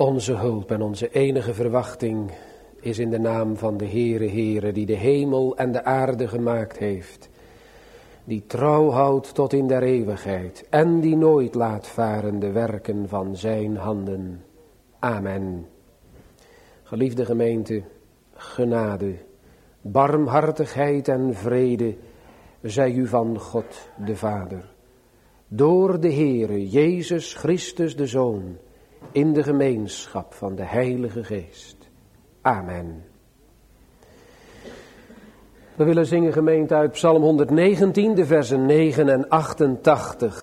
Onze hulp en onze enige verwachting is in de naam van de Heere, die de hemel en de aarde gemaakt heeft, die trouw houdt tot in der eeuwigheid en die nooit laat varen de werken van zijn handen. Amen. Geliefde gemeente, genade, barmhartigheid en vrede zij u van God de Vader, door de Heere Jezus Christus de Zoon, in de gemeenschap van de Heilige Geest. Amen. We willen zingen, gemeente, uit Psalm 119, de versen 9 en 88.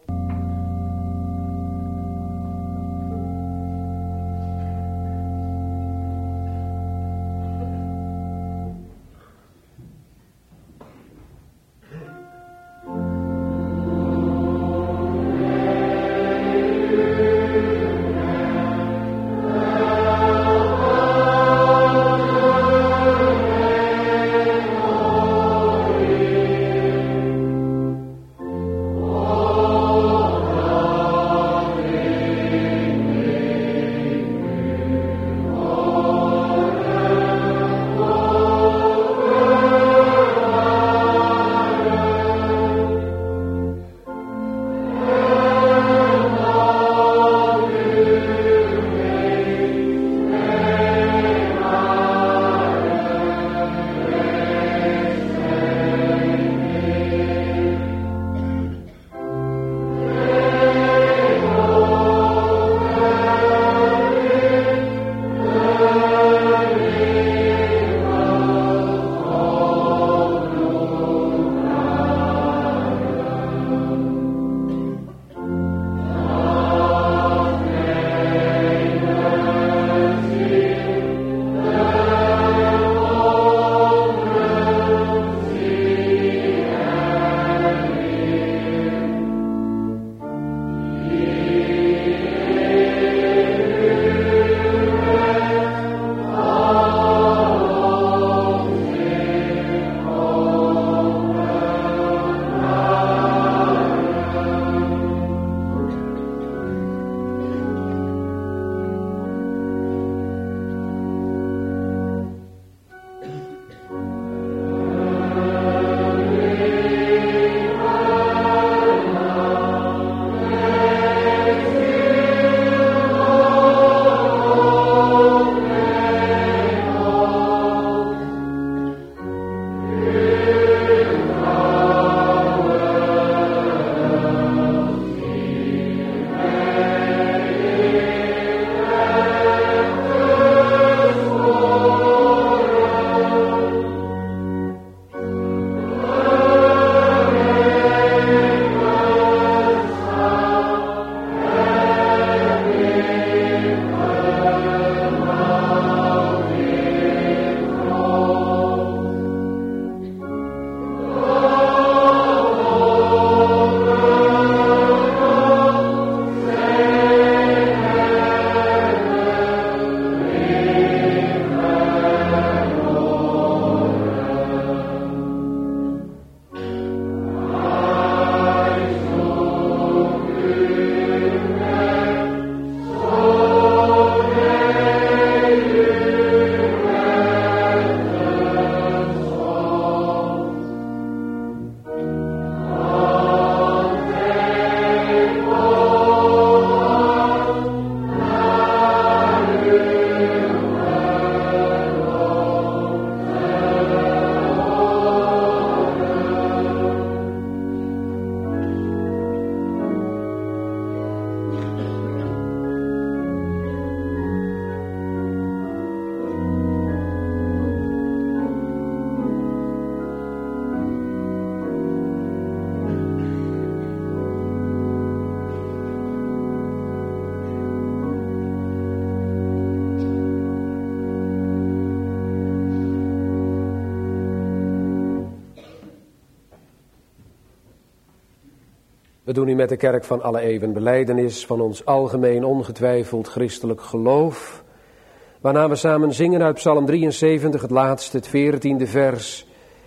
We doen nu met de kerk van alle eeuwen belijdenis van ons algemeen ongetwijfeld christelijk geloof, waarna we samen zingen uit Psalm 73, het laatste, het 14e vers.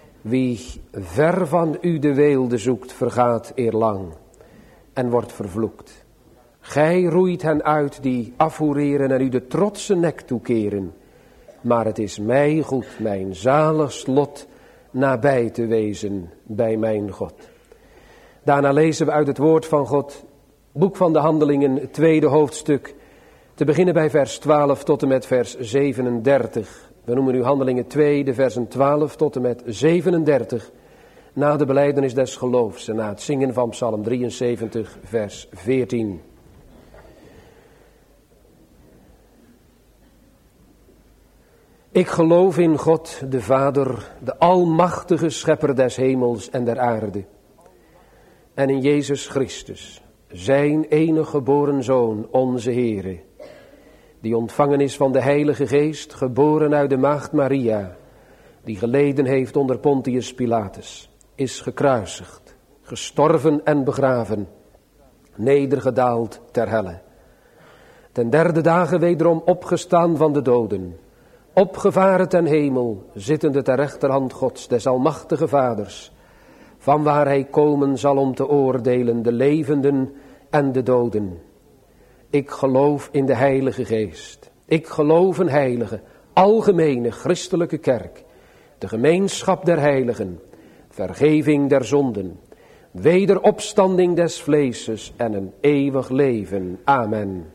Wie ver van u de weelde zoekt, vergaat eerlang en wordt vervloekt. Gij roeit hen uit die afhoereren en u de trotse nek toekeren. Maar het is mij goed, mijn zalig lot, nabij te wezen bij mijn God. Daarna lezen we uit het woord van God, boek van de Handelingen, het tweede hoofdstuk, te beginnen bij vers 12 tot en met vers 37. We noemen nu Handelingen 2, de versen 12 tot en met 37, na de belijdenis des geloofs en na het zingen van Psalm 73, vers 14. Ik geloof in God, de Vader, de almachtige schepper des hemels en der aarde. En in Jezus Christus, zijn enige geboren Zoon, onze Heere, die ontvangen is van de Heilige Geest, geboren uit de maagd Maria, die geleden heeft onder Pontius Pilatus, is gekruisigd, gestorven en begraven, nedergedaald ter helle. Ten derde dagen wederom opgestaan van de doden, opgevaren ten hemel, zittende ter rechterhand Gods, des almachtige Vaders, van waar hij komen zal om te oordelen de levenden en de doden. Ik geloof in de Heilige Geest. Ik geloof een heilige, algemene christelijke kerk, de gemeenschap der heiligen, vergeving der zonden, wederopstanding des vleeses en een eeuwig leven. Amen.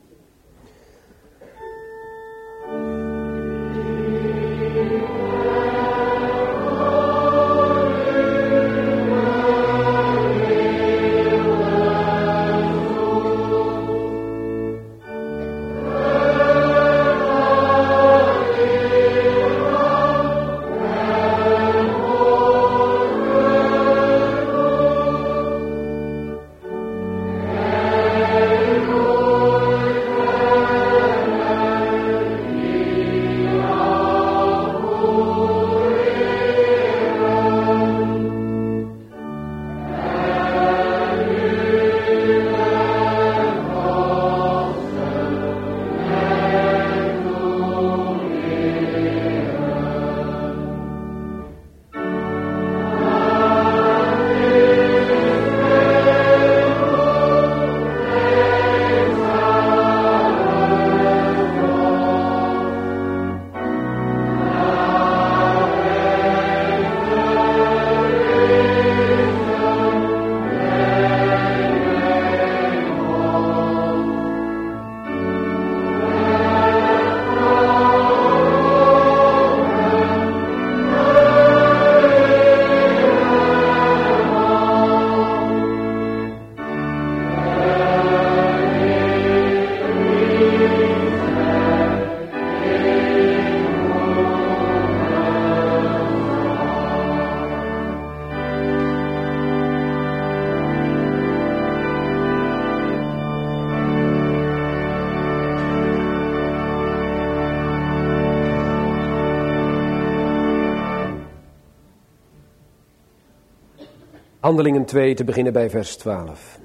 Handelingen 2, te beginnen bij vers 12.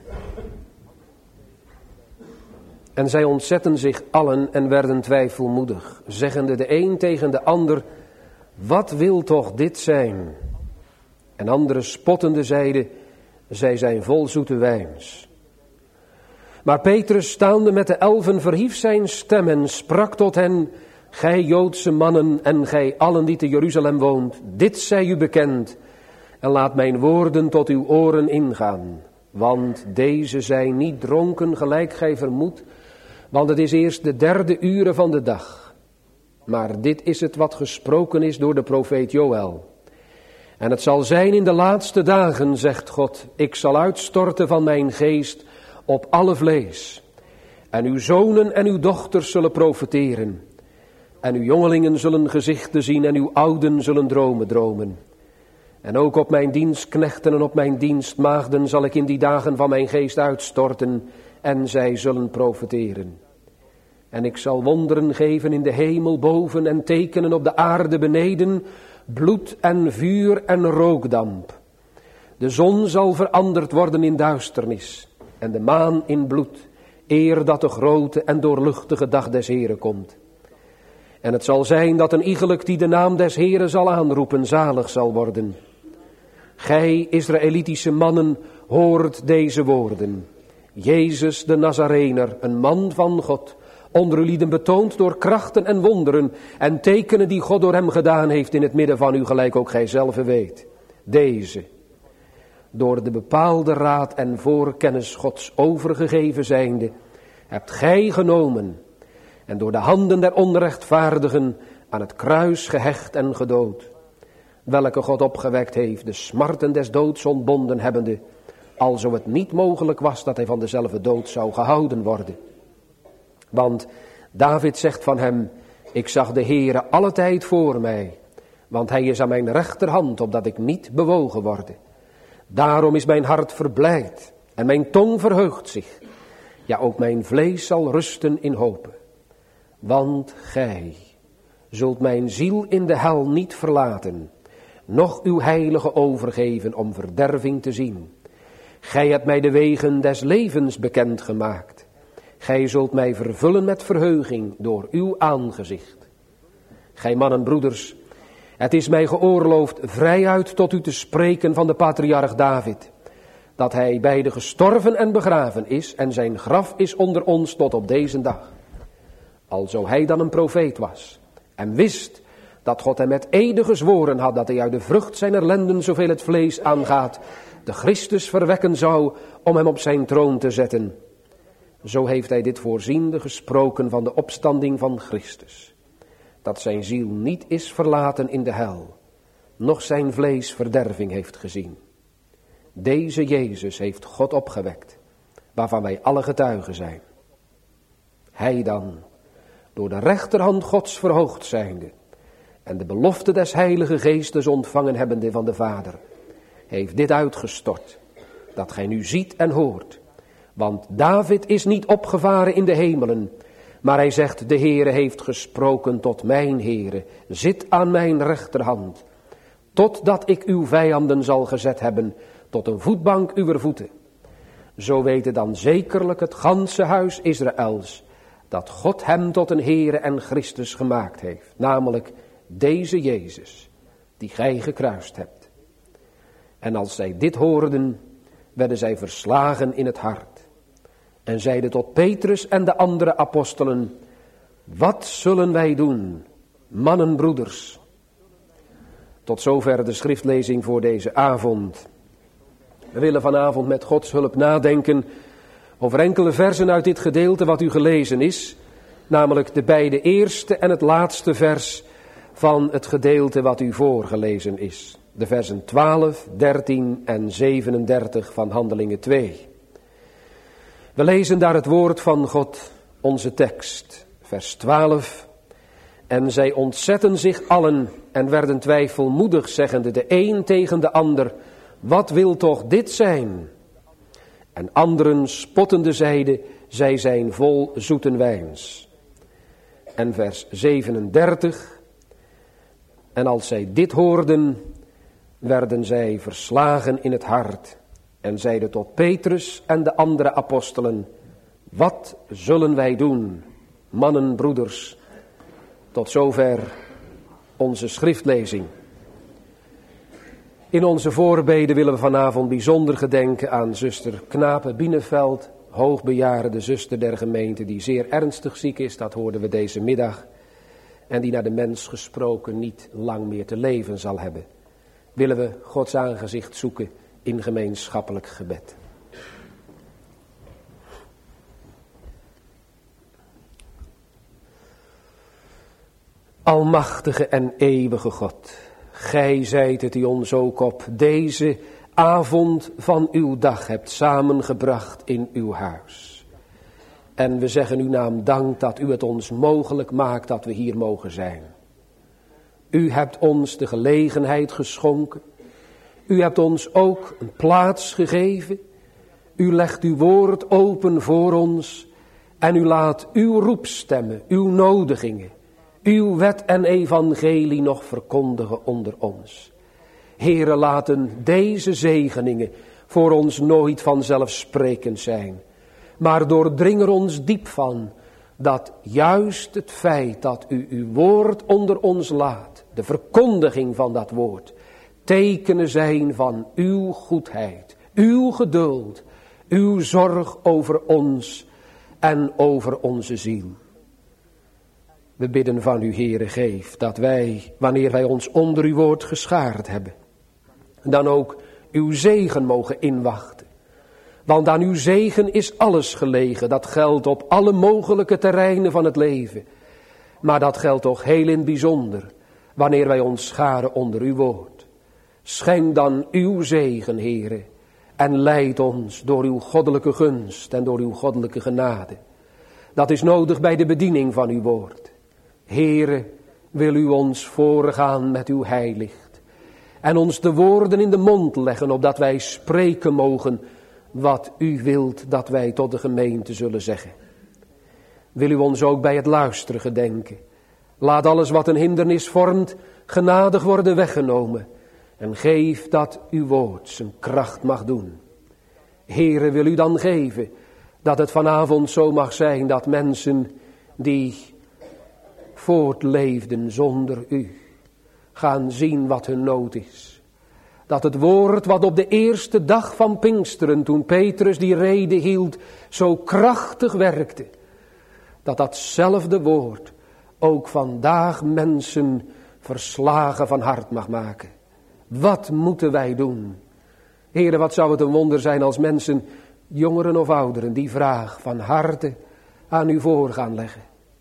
En zij ontzetten zich allen en werden twijfelmoedig, zeggende de een tegen de ander, wat wil toch dit zijn? En anderen spottende zeiden, zij zijn vol zoete wijns. Maar Petrus, staande met de 11, verhief zijn stem en sprak tot hen, gij Joodse mannen en gij allen die te Jeruzalem woont, dit zij u bekend, en laat mijn woorden tot uw oren ingaan. Want deze zijn niet dronken gelijk gij vermoedt, want het is eerst de 3e uur van de dag. Maar dit is het wat gesproken is door de profeet Joël. En het zal zijn in de laatste dagen, zegt God, ik zal uitstorten van mijn geest op alle vlees. En uw zonen en uw dochters zullen profeteren. En uw jongelingen zullen gezichten zien en uw ouden zullen dromen dromen. En ook op mijn dienstknechten en op mijn dienstmaagden zal ik in die dagen van mijn geest uitstorten en zij zullen profeteren. En ik zal wonderen geven in de hemel boven en tekenen op de aarde beneden, bloed en vuur en rookdamp. De zon zal veranderd worden in duisternis en de maan in bloed, eer dat de grote en doorluchtige dag des Heren komt. En het zal zijn dat een iegelijk die de naam des Heren zal aanroepen, zalig zal worden. Gij, Israëlitische mannen, hoort deze woorden. Jezus de Nazarener, een man van God, onder u lieden betoond door krachten en wonderen en tekenen die God door hem gedaan heeft in het midden van u, gelijk ook gij zelf weet. Deze, door de bepaalde raad en voorkennis Gods overgegeven zijnde, hebt gij genomen en door de handen der onrechtvaardigen aan het kruis gehecht en gedood, welke God opgewekt heeft, de smarten des doods ontbonden hebbende, alzo het niet mogelijk was dat hij van dezelfde dood zou gehouden worden. Want David zegt van hem, ik zag de Heere alle tijd voor mij, want hij is aan mijn rechterhand, opdat ik niet bewogen worde. Daarom is mijn hart verblijd en mijn tong verheugt zich. Ja, ook mijn vlees zal rusten in hope. Want gij zult mijn ziel in de hel niet verlaten, noch uw heilige overgeven om verderving te zien. Gij hebt mij de wegen des levens bekend gemaakt. Gij zult mij vervullen met verheuging door uw aangezicht. Gij mannen, broeders, het is mij geoorloofd vrijuit tot u te spreken van de patriarch David, dat hij beide gestorven en begraven is en zijn graf is onder ons tot op deze dag. Alzo hij dan een profeet was en wist dat God hem met ede gezworen had dat hij uit de vrucht zijner lenden, zoveel het vlees aangaat, de Christus verwekken zou om hem op zijn troon te zetten. Zo heeft hij dit voorziende gesproken van de opstanding van Christus, dat zijn ziel niet is verlaten in de hel, noch zijn vlees verderving heeft gezien. Deze Jezus heeft God opgewekt, waarvan wij alle getuigen zijn. Hij dan, door de rechterhand Gods verhoogd zijnde, en de belofte des Heilige Geestes ontvangen hebbende van de Vader, heeft dit uitgestort, dat gij nu ziet en hoort. Want David is niet opgevaren in de hemelen, maar hij zegt, de Heere heeft gesproken tot mijn Heere, zit aan mijn rechterhand, totdat ik uw vijanden zal gezet hebben, tot een voetbank uwer voeten. Zo weten dan zekerlijk het ganse huis Israëls, dat God hem tot een Heere en Christus gemaakt heeft, namelijk deze Jezus, die gij gekruist hebt. En als zij dit hoorden, werden zij verslagen in het hart. En zeiden tot Petrus en de andere apostelen, wat zullen wij doen, mannen, broeders? Tot zover de schriftlezing voor deze avond. We willen vanavond met Gods hulp nadenken over enkele versen uit dit gedeelte wat u gelezen is, namelijk de beide eerste en het laatste vers van het gedeelte wat u voorgelezen is. De versen 12, 13 en 37 van Handelingen 2. We lezen daar het woord van God, onze tekst, vers 12. En zij ontzetten zich allen en werden twijfelmoedig, zeggende de een tegen de ander, wat wil toch dit zijn? En anderen spottende zeiden, zij zijn vol zoeten wijns. En vers 37. En als zij dit hoorden, werden zij verslagen in het hart. En zeiden tot Petrus en de andere apostelen, wat zullen wij doen, mannen, broeders? Tot zover onze schriftlezing. In onze voorbeden willen we vanavond bijzonder gedenken aan zuster Knape Bieneveld, hoogbejaarde zuster der gemeente, die zeer ernstig ziek is, dat hoorden we deze middag, en die naar de mens gesproken niet lang meer te leven zal hebben. Willen we Gods aangezicht zoeken in gemeenschappelijk gebed. Almachtige en eeuwige God, gij zijt het die ons ook op deze avond van uw dag hebt samengebracht in uw huis. En we zeggen uw naam dank dat u het ons mogelijk maakt dat we hier mogen zijn. U hebt ons de gelegenheid geschonken. U hebt ons ook een plaats gegeven. U legt uw woord open voor ons. En u laat uw roepstemmen, uw nodigingen, uw wet en evangelie nog verkondigen onder ons. Heere, laten deze zegeningen voor ons nooit vanzelfsprekend zijn. Maar doordring er ons diep van dat juist het feit dat u uw woord onder ons laat, de verkondiging van dat woord, tekenen zijn van uw goedheid, uw geduld, Uw zorg over ons en over onze ziel. We bidden van u, Heere, geef dat wij, wanneer wij ons onder uw woord geschaard hebben, dan ook uw zegen mogen inwachten. Want aan uw zegen is alles gelegen. Dat geldt op alle mogelijke terreinen van het leven. Maar dat geldt toch heel in het bijzonder wanneer wij ons scharen onder uw woord. Schenk dan uw zegen, Heere, en leid ons door uw goddelijke gunst en door uw goddelijke genade. Dat is nodig bij de bediening van uw woord. Heere, wil u ons voorgaan met uw heilicht en ons de woorden in de mond leggen, opdat wij spreken mogen wat u wilt dat wij tot de gemeente zullen zeggen. Wil u ons ook bij het luisteren gedenken. Laat alles wat een hindernis vormt genadig worden weggenomen. En geef dat uw woord zijn kracht mag doen. Heere, wil u dan geven dat het vanavond zo mag zijn dat mensen die voortleefden zonder u gaan zien wat hun nood is. Dat het woord wat op de eerste dag van Pinksteren, toen Petrus die rede hield, zo krachtig werkte. Dat datzelfde woord ook vandaag mensen verslagen van hart mag maken. Wat moeten wij doen? Heere, wat zou het een wonder zijn als mensen, jongeren of ouderen, die vraag van harte aan u voor gaan leggen.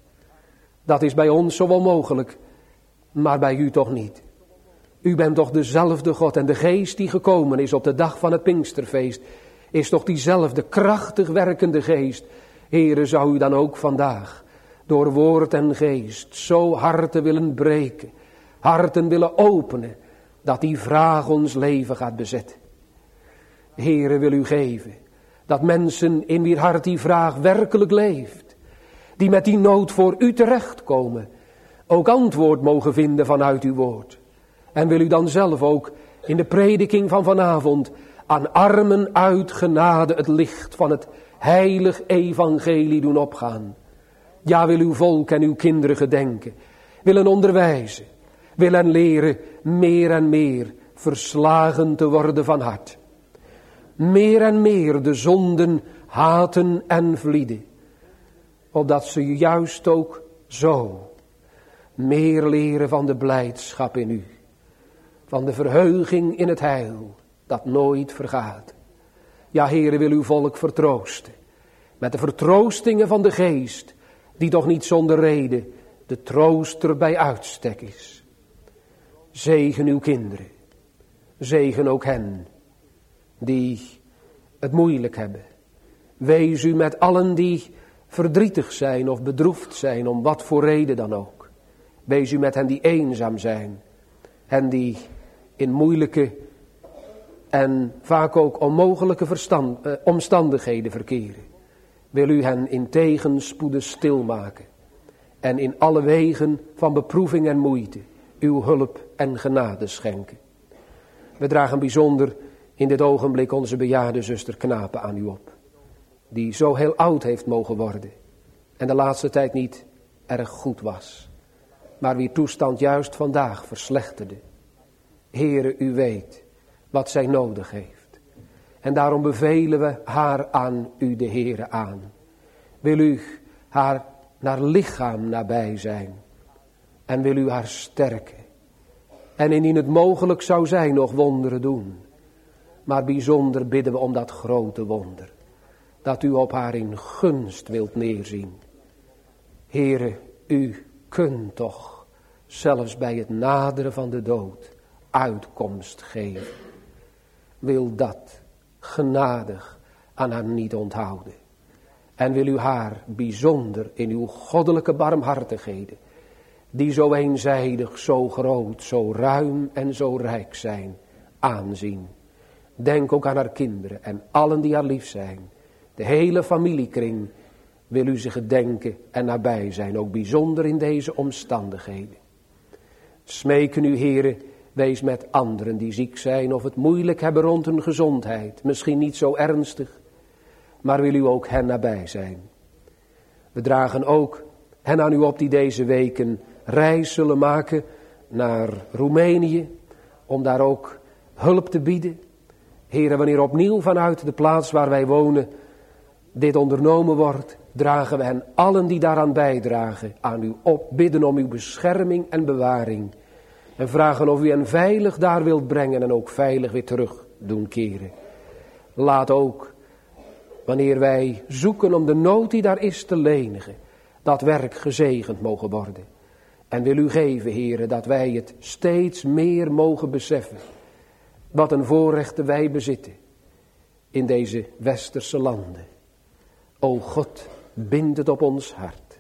Dat is bij ons zo onmogelijk, maar bij u toch niet. U bent toch dezelfde God en de geest die gekomen is op de dag van het Pinksterfeest, is toch diezelfde krachtig werkende geest. Heere, zou u dan ook vandaag door woord en geest zo harten willen breken, harten willen openen, dat die vraag ons leven gaat bezetten. Heere, wil u geven dat mensen in wier hart die vraag werkelijk leeft, die met die nood voor u terechtkomen, ook antwoord mogen vinden vanuit uw woord. En wil u dan zelf ook in de prediking van vanavond aan armen uit genade het licht van het heilig evangelie doen opgaan. Ja, wil uw volk en uw kinderen gedenken, willen onderwijzen, willen leren meer en meer verslagen te worden van hart. Meer en meer de zonden haten en vlieden, opdat ze juist ook zo meer leren van de blijdschap in u, van de verheuging in het heil dat nooit vergaat. Ja, Heere, wil uw volk vertroosten met de vertroostingen van de geest, die toch niet zonder reden de trooster bij uitstek is. Zegen uw kinderen, zegen ook hen die het moeilijk hebben. Wees u met allen die verdrietig zijn of bedroefd zijn, om wat voor reden dan ook. Wees u met hen die eenzaam zijn en die in moeilijke en vaak ook onmogelijke omstandigheden verkeren. Wil u hen in tegenspoeden stilmaken en in alle wegen van beproeving en moeite uw hulp en genade schenken. We dragen bijzonder in dit ogenblik onze bejaarde zuster Knapen aan u op, die zo heel oud heeft mogen worden en de laatste tijd niet erg goed was, maar wier toestand juist vandaag verslechterde. Heere, u weet wat zij nodig heeft. En daarom bevelen we haar aan u, de Heere, aan. Wil u haar naar lichaam nabij zijn. En wil u haar sterken. En indien het mogelijk zou zijn nog wonderen doen. Maar bijzonder bidden we om dat grote wonder. Dat u op haar in gunst wilt neerzien. Heere, u kunt toch zelfs bij het naderen van de dood uitkomst geven. Wil dat genadig aan haar niet onthouden. En wil u haar bijzonder in uw goddelijke barmhartigheden, die zo eenzijdig, zo groot, zo ruim en zo rijk zijn, aanzien. Denk ook aan haar kinderen en allen die haar lief zijn. De hele familiekring wil u ze gedenken en nabij zijn, ook bijzonder in deze omstandigheden. Smeken u, Heere, wees met anderen die ziek zijn of het moeilijk hebben rond hun gezondheid. Misschien niet zo ernstig, maar wil u ook hen nabij zijn. We dragen ook hen aan u op die deze weken reis zullen maken naar Roemenië, om daar ook hulp te bieden. Heere, wanneer opnieuw vanuit de plaats waar wij wonen dit ondernomen wordt, dragen we hen allen die daaraan bijdragen aan u op, bidden om uw bescherming en bewaring. En vragen of u hen veilig daar wilt brengen en ook veilig weer terug doen keren. Laat ook, wanneer wij zoeken om de nood die daar is te lenigen, dat werk gezegend mogen worden. En wil u geven, Heere, dat wij het steeds meer mogen beseffen. Wat een voorrechten wij bezitten in deze westerse landen. O God, bind het op ons hart.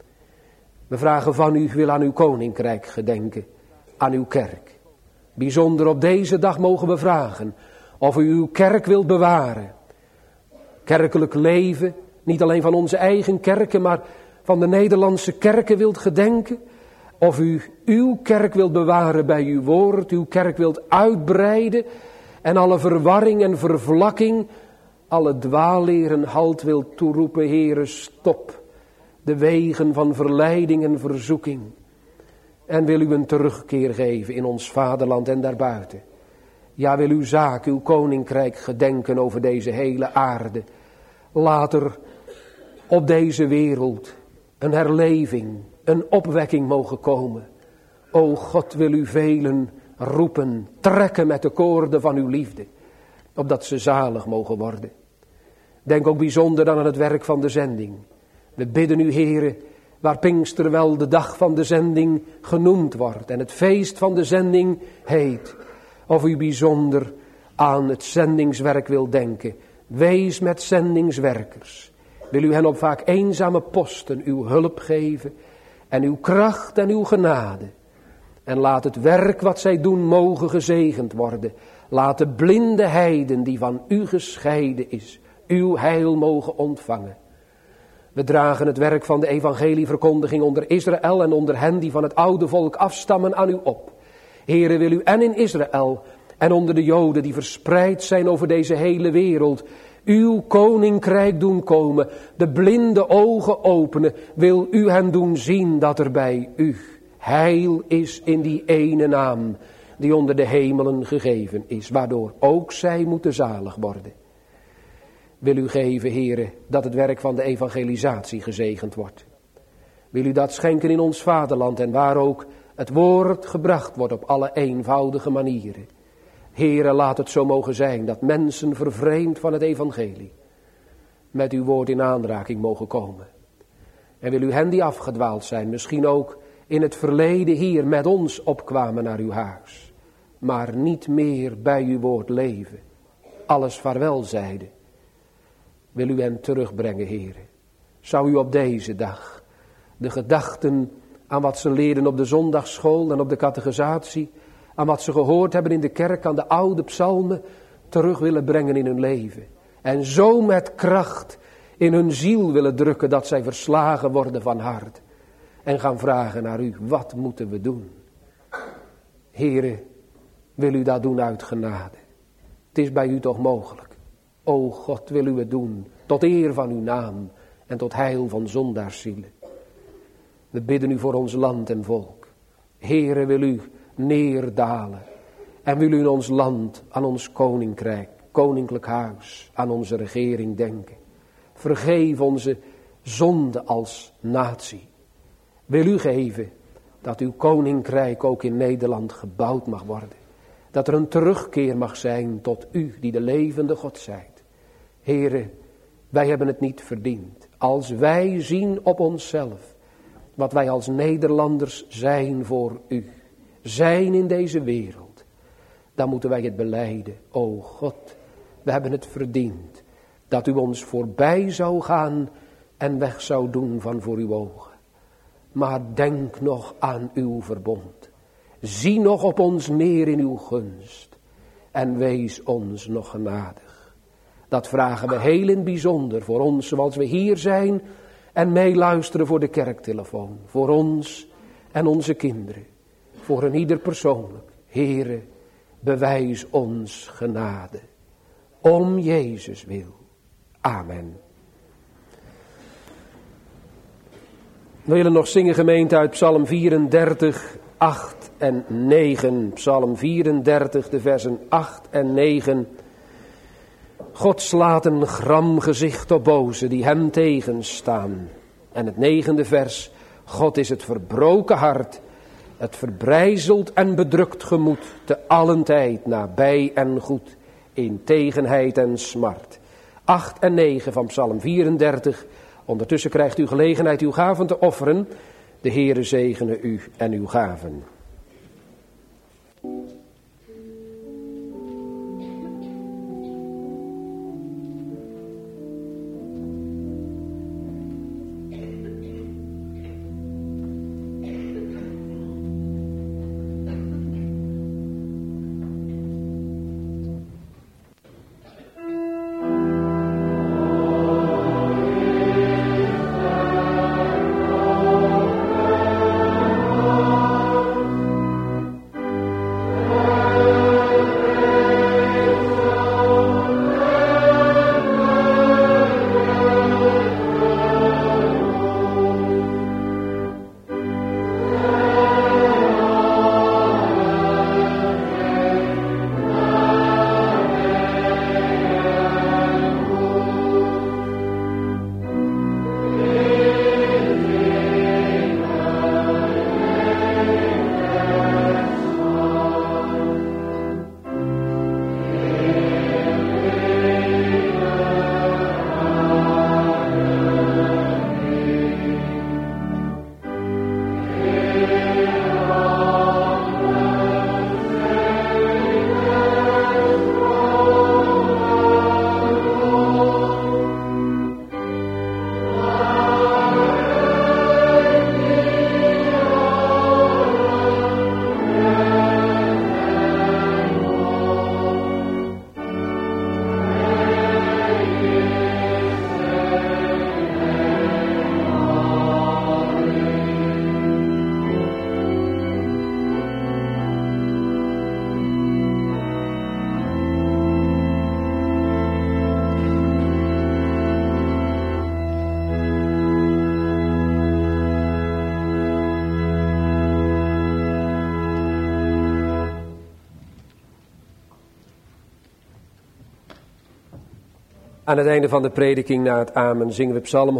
We vragen van u, wil aan uw koninkrijk gedenken, aan uw kerk. Bijzonder op deze dag mogen we vragen of u uw kerk wilt bewaren. Kerkelijk leven, niet alleen van onze eigen kerken, maar van de Nederlandse kerken wilt gedenken. Of u uw kerk wilt bewaren bij uw woord, uw kerk wilt uitbreiden en alle verwarring en vervlakking, alle dwaalleren halt wilt toeroepen. Heere, stop de wegen van verleiding en verzoeking. En wil u een terugkeer geven in ons vaderland en daarbuiten. Ja, wil uw zaak, uw koninkrijk gedenken over deze hele aarde. Laat er op deze wereld een herleving, een opwekking mogen komen. O God, wil u velen roepen, trekken met de koorden van uw liefde, opdat ze zalig mogen worden. Denk ook bijzonder dan aan het werk van de zending. We bidden u, Heere, waar Pinkster wel de dag van de zending genoemd wordt en het feest van de zending heet. Of u bijzonder aan het zendingswerk wil denken. Wees met zendingswerkers. Wil u hen op vaak eenzame posten uw hulp geven en uw kracht en uw genade. En laat het werk wat zij doen mogen gezegend worden. Laat de blinde heiden die van u gescheiden is, uw heil mogen ontvangen. We dragen het werk van de evangelieverkondiging onder Israël en onder hen die van het oude volk afstammen aan u op. Heere, wil u en in Israël en onder de Joden die verspreid zijn over deze hele wereld, uw koninkrijk doen komen, de blinde ogen openen, wil u hen doen zien dat er bij u heil is in die ene naam die onder de hemelen gegeven is, waardoor ook zij moeten zalig worden. Wil u geven, Heere, dat het werk van de evangelisatie gezegend wordt. Wil u dat schenken in ons vaderland en waar ook het woord gebracht wordt op alle eenvoudige manieren. Heere, laat het zo mogen zijn dat mensen vervreemd van het evangelie met uw woord in aanraking mogen komen. En wil u hen die afgedwaald zijn, misschien ook in het verleden hier met ons opkwamen naar uw huis, maar niet meer bij uw woord leven, alles vaarwel zeiden. Wil u hen terugbrengen, Heere. Zou u op deze dag de gedachten aan wat ze leerden op de zondagsschool en op de catechisatie, aan wat ze gehoord hebben in de kerk, aan de oude psalmen, terug willen brengen in hun leven. En zo met kracht in hun ziel willen drukken dat zij verslagen worden van hart. En gaan vragen naar u, wat moeten we doen? Heere, wil u dat doen uit genade? Het is bij u toch mogelijk. O God, wil u het doen, tot eer van uw naam en tot heil van zondaarszielen. We bidden u voor ons land en volk. Heere, wil u neerdalen en wil u in ons land aan ons koninkrijk, koninklijk huis, aan onze regering denken. Vergeef onze zonde als natie. Wil u geven dat uw koninkrijk ook in Nederland gebouwd mag worden. Dat er een terugkeer mag zijn tot u die de levende God zijt. Heere, wij hebben het niet verdiend. Als wij zien op onszelf wat wij als Nederlanders zijn voor u, zijn in deze wereld, dan moeten wij het belijden. O God, we hebben het verdiend dat u ons voorbij zou gaan en weg zou doen van voor uw ogen. Maar denk nog aan uw verbond. Zie nog op ons neer in uw gunst en wees ons nog genadig. Dat vragen we heel in bijzonder voor ons zoals we hier zijn en meeluisteren voor de kerktelefoon. Voor ons en onze kinderen. Voor een ieder persoonlijk. Heere, bewijs ons genade. Om Jezus wil. Amen. We willen nog zingen, gemeente, uit Psalm 34, 8 en 9. Psalm 34, de versen 8 en 9. God slaat een gram gezicht op bozen die hem tegenstaan. En het 9e vers. God is het verbroken hart, het verbrijzeld en bedrukt gemoed, te allen tijd nabij en goed, in tegenheid en smart. 8 en 9 van Psalm 34. Ondertussen krijgt u gelegenheid uw gaven te offeren. De Heere zegene u en uw gaven. Aan het einde van de prediking na het amen zingen we Psalm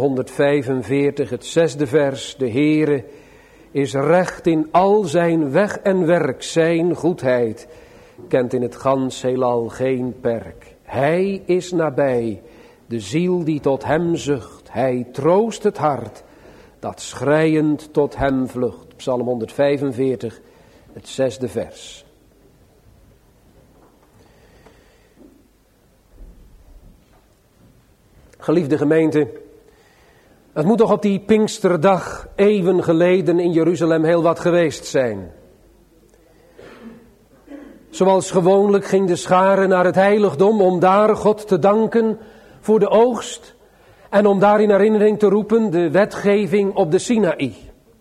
145, het 6e vers. De Heere is recht in al zijn weg en werk, zijn goedheid kent in het gans heelal geen perk. Hij is nabij, de ziel die tot hem zucht. Hij troost het hart dat schreiend tot hem vlucht. Psalm 145, het 6e vers. Geliefde gemeente, het moet toch op die Pinksterdag eeuwen geleden in Jeruzalem heel wat geweest zijn. Zoals gewoonlijk ging de schare naar het heiligdom om daar God te danken voor de oogst en om daar in herinnering te roepen de wetgeving op de Sinaï.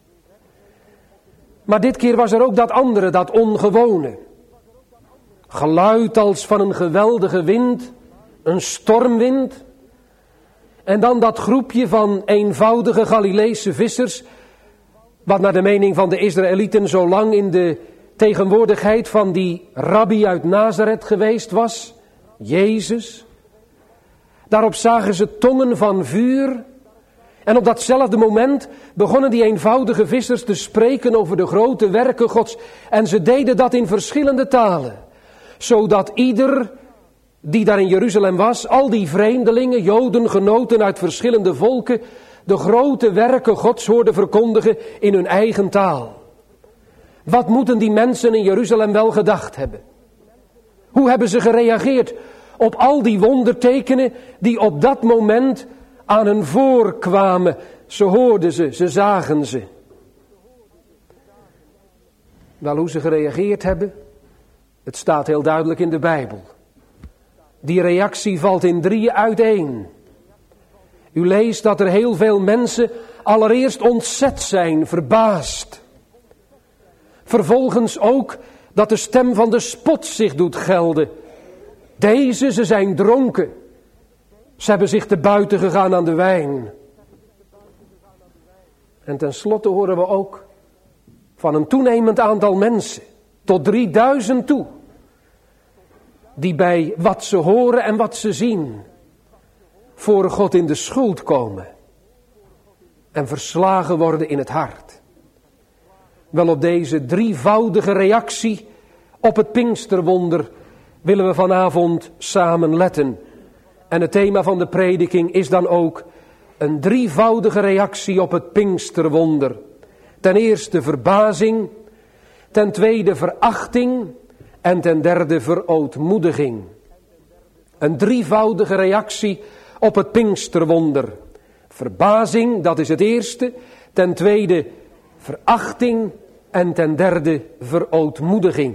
Maar dit keer was er ook dat andere, dat ongewone. Geluid als van een geweldige wind, een stormwind. En dan dat groepje van eenvoudige Galileese vissers, wat naar de mening van de Israëlieten zo lang in de tegenwoordigheid van die rabbi uit Nazareth geweest was, Jezus. Daarop zagen ze tongen van vuur. En op datzelfde moment begonnen die eenvoudige vissers te spreken over de grote werken Gods. En ze deden dat in verschillende talen, zodat ieder die daar in Jeruzalem was, al die vreemdelingen, Joden, genoten uit verschillende volken, de grote werken Gods hoorden verkondigen in hun eigen taal. Wat moeten die mensen in Jeruzalem wel gedacht hebben? Hoe hebben ze gereageerd op al die wondertekenen die op dat moment aan hen voorkwamen? Ze hoorden ze zagen ze. Wel, hoe ze gereageerd hebben, het staat heel duidelijk in de Bijbel. Die reactie valt in 3 uiteen. U leest dat er heel veel mensen allereerst ontzet zijn, verbaasd. Vervolgens ook dat de stem van de spot zich doet gelden. Deze, ze zijn dronken. Ze hebben zich te buiten gegaan aan de wijn. En tenslotte horen we ook van een toenemend aantal mensen, tot 3000 toe, die bij wat ze horen en wat ze zien voor God in de schuld komen en verslagen worden in het hart. Wel, op deze drievoudige reactie op het Pinksterwonder willen we vanavond samen letten. En het thema van de prediking is dan ook een drievoudige reactie op het Pinksterwonder. Ten eerste verbazing, ten tweede verachting en ten derde verootmoediging. Een drievoudige reactie op het Pinksterwonder. Verbazing, dat is het eerste. Ten tweede verachting en ten derde verootmoediging.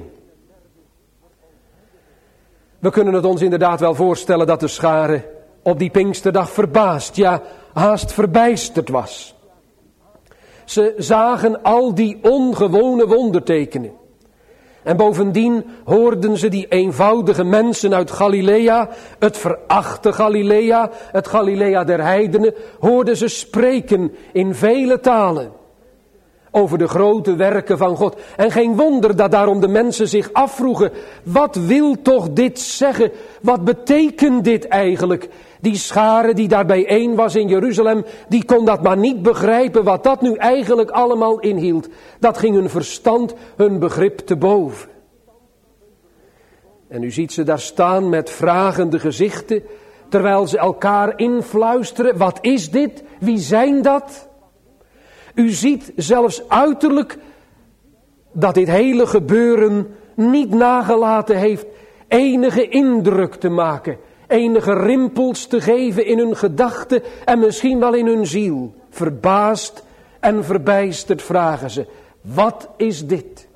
We kunnen het ons inderdaad wel voorstellen dat de schare op die Pinksterdag verbaasd, ja haast verbijsterd was. Ze zagen al die ongewone wondertekenen. En bovendien hoorden ze die eenvoudige mensen uit Galilea, het verachte Galilea, het Galilea der heidenen, hoorden ze spreken in vele talen over de grote werken van God. En geen wonder dat daarom de mensen zich afvroegen, wat wil toch dit zeggen? Wat betekent dit eigenlijk? Die schare die daar bijeen was in Jeruzalem, die kon dat maar niet begrijpen wat dat nu eigenlijk allemaal inhield. Dat ging hun verstand, hun begrip te boven. En u ziet ze daar staan met vragende gezichten, terwijl ze elkaar influisteren. Wat is dit? Wie zijn dat? U ziet zelfs uiterlijk dat dit hele gebeuren niet nagelaten heeft enige indruk te maken. Enige rimpels te geven in hun gedachten en misschien wel in hun ziel. Verbaasd en verbijsterd vragen ze, wat is dit?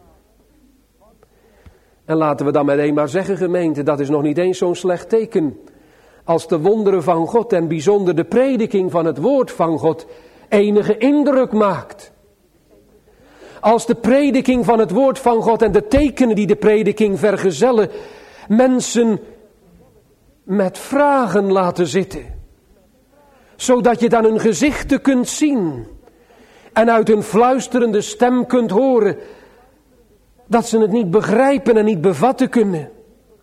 En laten we dan meteen maar zeggen, gemeente, dat is nog niet eens zo'n slecht teken. Als de wonderen van God en bijzonder de prediking van het woord van God enige indruk maakt. Als de prediking van het woord van God en de tekenen die de prediking vergezellen mensen met vragen laten zitten. Zodat je dan hun gezichten kunt zien en uit hun fluisterende stem kunt horen dat ze het niet begrijpen en niet bevatten kunnen.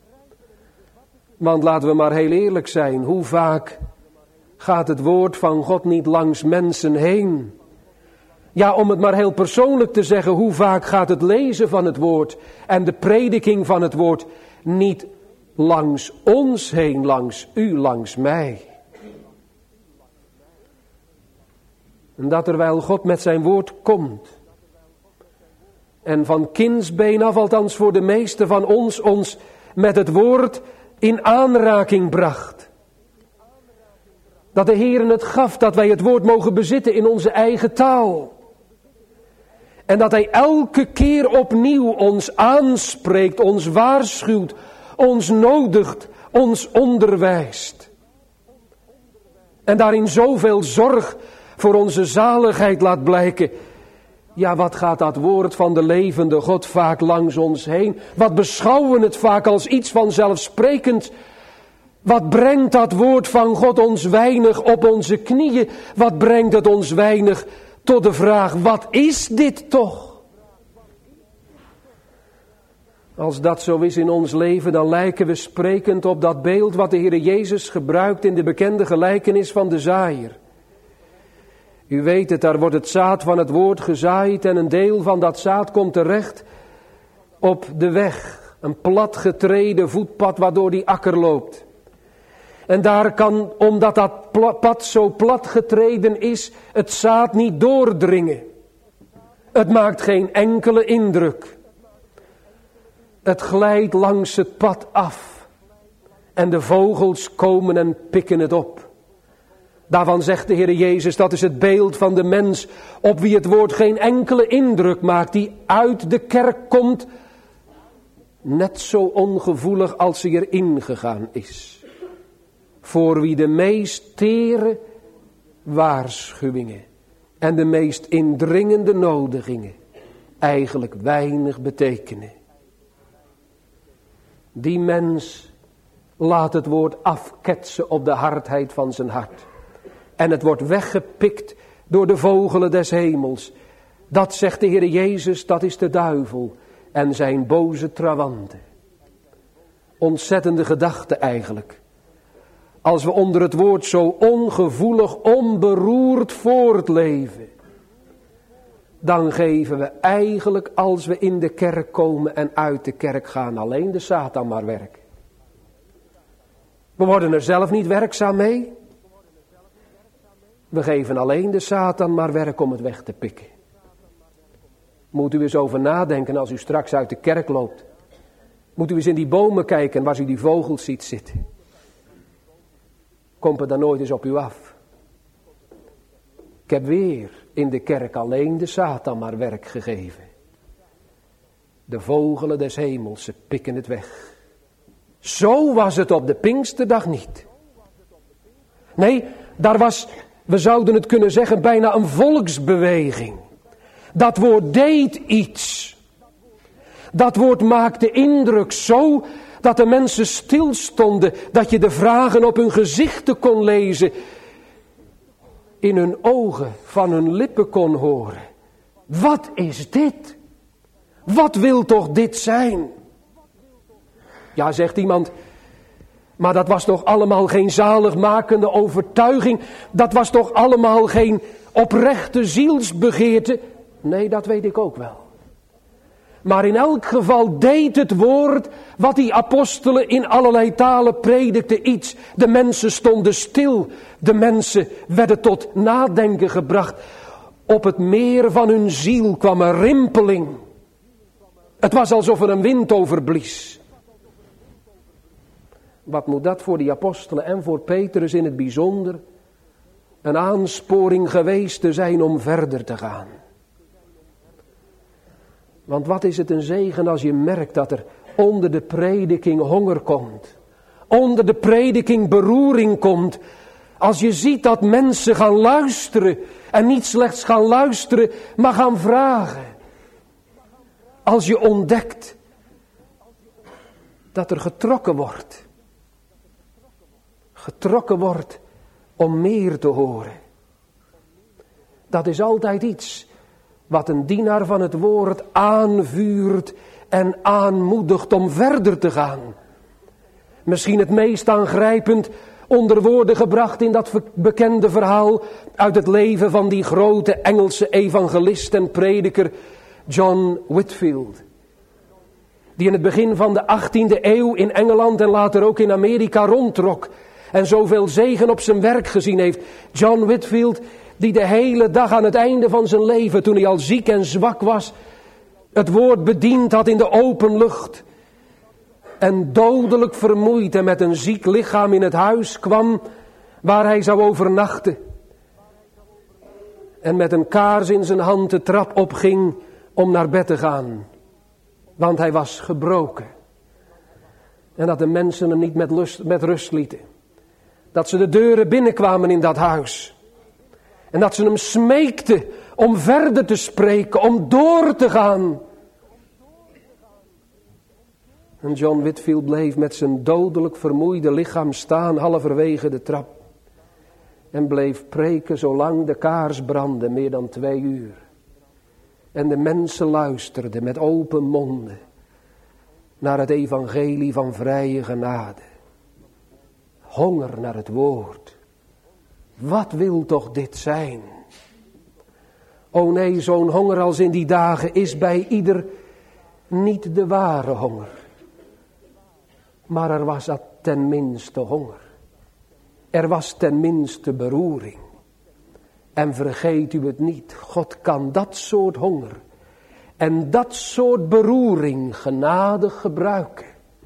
Want laten we maar heel eerlijk zijn, hoe vaak gaat het woord van God niet langs mensen heen? Ja, om het maar heel persoonlijk te zeggen, hoe vaak gaat het lezen van het woord en de prediking van het woord niet langs ons heen, langs u, langs mij? En dat terwijl God met zijn woord komt en van kindsbeen af, althans voor de meeste van ons met het woord in aanraking bracht. Dat de Heer het gaf, dat wij het woord mogen bezitten in onze eigen taal. En dat Hij elke keer opnieuw ons aanspreekt, ons waarschuwt, ons nodigt, ons onderwijst. En daarin zoveel zorg voor onze zaligheid laat blijken. Ja, wat gaat dat woord van de levende God vaak langs ons heen? Wat beschouwen we het vaak als iets vanzelfsprekends? Wat brengt dat woord van God ons weinig op onze knieën? Wat brengt het ons weinig tot de vraag, wat is dit toch? Als dat zo is in ons leven, dan lijken we sprekend op dat beeld wat de Heer Jezus gebruikt in de bekende gelijkenis van de zaaier. U weet het, daar wordt het zaad van het woord gezaaid en een deel van dat zaad komt terecht op de weg. Een platgetreden voetpad waardoor die akker loopt. En daar kan, omdat dat pad zo platgetreden is, het zaad niet doordringen. Het maakt geen enkele indruk. Het glijdt langs het pad af. En de vogels komen en pikken het op. Daarvan zegt de Heer Jezus, dat is het beeld van de mens op wie het woord geen enkele indruk maakt. Die uit de kerk komt, net zo ongevoelig als hij erin gegaan is. Voor wie de meest tere waarschuwingen en de meest indringende nodigingen eigenlijk weinig betekenen. Die mens laat het woord afketsen op de hardheid van zijn hart. En het wordt weggepikt door de vogelen des hemels. Dat zegt de Heer Jezus, dat is de duivel en zijn boze trawanten. Ontzettende gedachte eigenlijk. Als we onder het woord zo ongevoelig, onberoerd voortleven. Dan geven we eigenlijk, als we in de kerk komen en uit de kerk gaan, alleen de Satan maar werk. We worden er zelf niet werkzaam mee. We geven alleen de Satan maar werk om het weg te pikken. Moet u eens over nadenken als u straks uit de kerk loopt. Moet u eens in die bomen kijken waar u die vogels ziet zitten. Komt er dan nooit eens op u af? Ik heb weer in de kerk alleen de Satan maar werk gegeven. De vogelen des hemels, ze pikken het weg. Zo was het op de Pinksterdag niet. Nee, daar was, we zouden het kunnen zeggen, bijna een volksbeweging. Dat woord deed iets. Dat woord maakte indruk zo dat de mensen stilstonden, dat je de vragen op hun gezichten kon lezen, in hun ogen, van hun lippen kon horen. Wat is dit? Wat wil toch dit zijn? Ja, zegt iemand, maar dat was toch allemaal geen zaligmakende overtuiging? Dat was toch allemaal geen oprechte zielsbegeerte? Nee, dat weet ik ook wel. Maar in elk geval deed het woord wat die apostelen in allerlei talen predikten iets. De mensen stonden stil. De mensen werden tot nadenken gebracht. Op het meer van hun ziel kwam een rimpeling. Het was alsof er een wind overblies. Wat moet dat voor die apostelen en voor Petrus in het bijzonder een aansporing geweest te zijn om verder te gaan. Want wat is het een zegen als je merkt dat er onder de prediking honger komt. Onder de prediking beroering komt. Als je ziet dat mensen gaan luisteren. En niet slechts gaan luisteren, maar gaan vragen. Als je ontdekt dat er getrokken wordt. Getrokken wordt om meer te horen. Dat is altijd iets wat een dienaar van het woord aanvuurt en aanmoedigt om verder te gaan. Misschien het meest aangrijpend onder woorden gebracht in dat bekende verhaal uit het leven van die grote Engelse evangelist en prediker John Whitefield. Die in het begin van de 18e eeuw in Engeland en later ook in Amerika rondtrok. En zoveel zegen op zijn werk gezien heeft. John Whitefield, die de hele dag aan het einde van zijn leven, toen hij al ziek en zwak was, het woord bediend had in de open lucht. En dodelijk vermoeid en met een ziek lichaam in het huis kwam waar hij zou overnachten. En met een kaars in zijn hand de trap opging om naar bed te gaan. Want hij was gebroken. En dat de mensen hem niet met rust lieten. Dat ze de deuren binnenkwamen in dat huis. En dat ze hem smeekten om verder te spreken, om door te gaan. En John Whitefield bleef met zijn dodelijk vermoeide lichaam staan halverwege de trap. En bleef preken zolang de kaars brandde, meer dan 2 uur. En de mensen luisterden met open monden naar het evangelie van vrije genade. Honger naar het woord. Wat wil toch dit zijn? O nee, zo'n honger als in die dagen is bij ieder niet de ware honger. Maar er was dat tenminste honger. Er was tenminste beroering. En vergeet u het niet, God kan dat soort honger en dat soort beroering genadig gebruiken.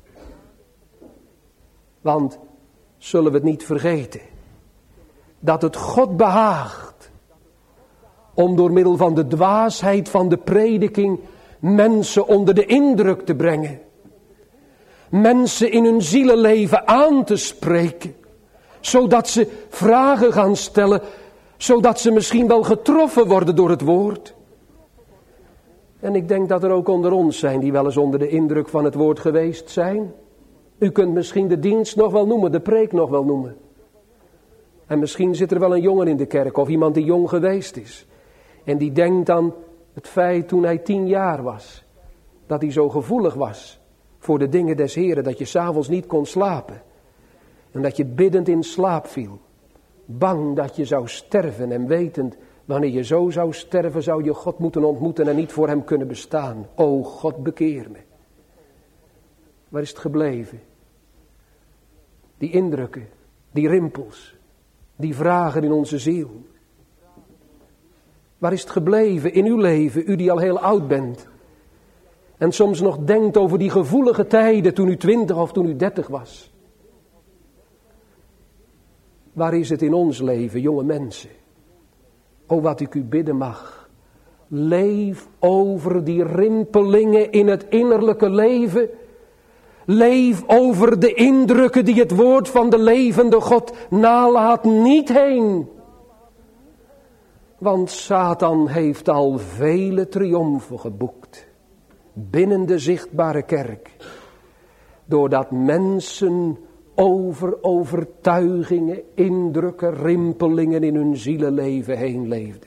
Want, zullen we het niet vergeten, dat het God behaagt om door middel van de dwaasheid van de prediking mensen onder de indruk te brengen. Mensen in hun zielenleven aan te spreken, zodat ze vragen gaan stellen, zodat ze misschien wel getroffen worden door het woord. En ik denk dat er ook onder ons zijn die wel eens onder de indruk van het woord geweest zijn. U kunt misschien de dienst nog wel noemen, de preek nog wel noemen. En misschien zit er wel een jongen in de kerk of iemand die jong geweest is. En die denkt aan het feit toen hij 10 jaar was. Dat hij zo gevoelig was voor de dingen des Heren, dat je 's avonds niet kon slapen. En dat je biddend in slaap viel. Bang dat je zou sterven en wetend, wanneer je zo zou sterven, zou je God moeten ontmoeten en niet voor hem kunnen bestaan. O God, bekeer me. Waar is het gebleven? Die indrukken, die rimpels, die vragen in onze ziel. Waar is het gebleven in uw leven, u die al heel oud bent? En soms nog denkt over die gevoelige tijden toen u 20 of toen u 30 was. Waar is het in ons leven, jonge mensen? O, wat ik u bidden mag. Leef over die rimpelingen in het innerlijke leven. Leef over de indrukken die het woord van de levende God nalaat niet heen. Want Satan heeft al vele triomfen geboekt. Binnen de zichtbare kerk. Doordat mensen over overtuigingen, indrukken, rimpelingen in hun zielenleven heen leefden.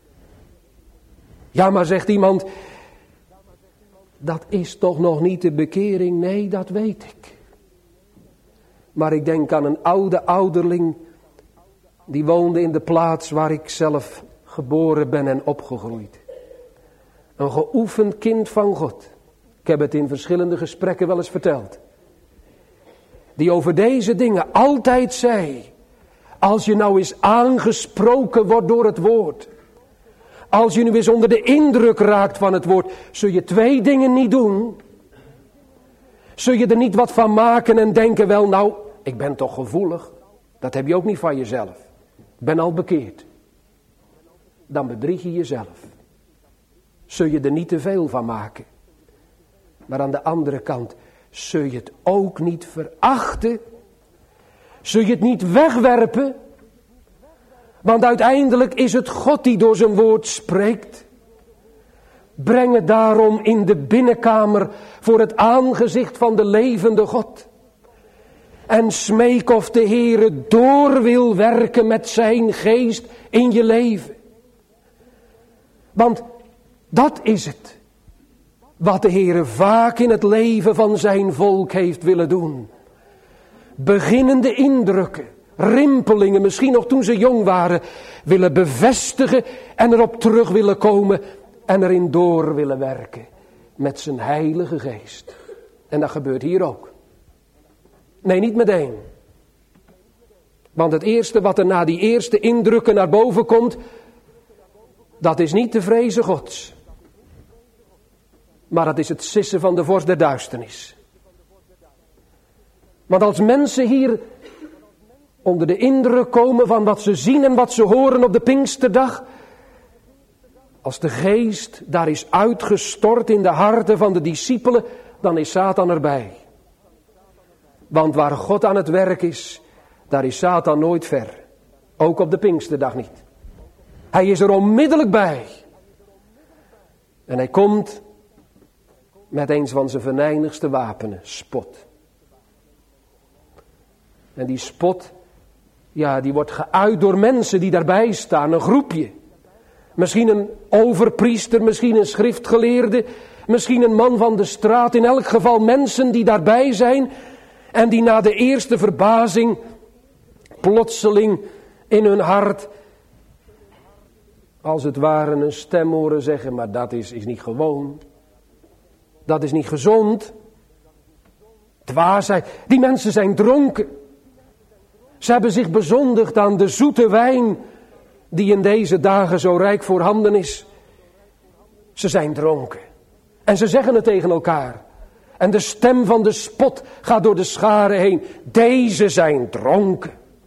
Ja, maar zegt iemand, dat is toch nog niet de bekering? Nee, dat weet ik. Maar ik denk aan een oude ouderling, die woonde in de plaats waar ik zelf geboren ben en opgegroeid. Een geoefend kind van God. Ik heb het in verschillende gesprekken wel eens verteld. Die over deze dingen altijd zei, als je nou eens aangesproken wordt door het woord, als je nu eens onder de indruk raakt van het woord, zul je 2 dingen niet doen. Zul je er niet wat van maken en denken, wel nou, ik ben toch gevoelig. Dat heb je ook niet van jezelf. Ik ben al bekeerd. Dan bedrieg je jezelf. Zul je er niet te veel van maken. Maar aan de andere kant, zul je het ook niet verachten? Zul je het niet wegwerpen? Want uiteindelijk is het God die door zijn woord spreekt. Breng het daarom in de binnenkamer voor het aangezicht van de levende God. En smeek of de Heere door wil werken met zijn geest in je leven. Want dat is het. Wat de Heere vaak in het leven van zijn volk heeft willen doen. Beginnende indrukken, rimpelingen, misschien nog toen ze jong waren, willen bevestigen en erop terug willen komen en erin door willen werken met zijn heilige geest. En dat gebeurt hier ook. Nee, niet meteen. Want het eerste wat er na die eerste indrukken naar boven komt, dat is niet de vreze Gods. Maar dat is het sissen van de vorst der duisternis. Want als mensen hier onder de indruk komen van wat ze zien en wat ze horen op de Pinksterdag, als de geest daar is uitgestort in de harten van de discipelen, dan is Satan erbij. Want waar God aan het werk is, daar is Satan nooit ver. Ook op de Pinksterdag niet. Hij is er onmiddellijk bij. En hij komt met een van zijn venijnigste wapenen, spot. En die spot, ja, die wordt geuit door mensen die daarbij staan, een groepje. Misschien een overpriester, misschien een schriftgeleerde, misschien een man van de straat. In elk geval mensen die daarbij zijn en die na de eerste verbazing plotseling in hun hart als het ware een stem horen zeggen, maar dat is niet gewoon. Dat is niet gezond. Dwaasheid. Die mensen zijn dronken. Ze hebben zich bezondigd aan de zoete wijn die in deze dagen zo rijk voorhanden is. Ze zijn dronken. En ze zeggen het tegen elkaar. En de stem van de spot gaat door de scharen heen. Deze zijn dronken.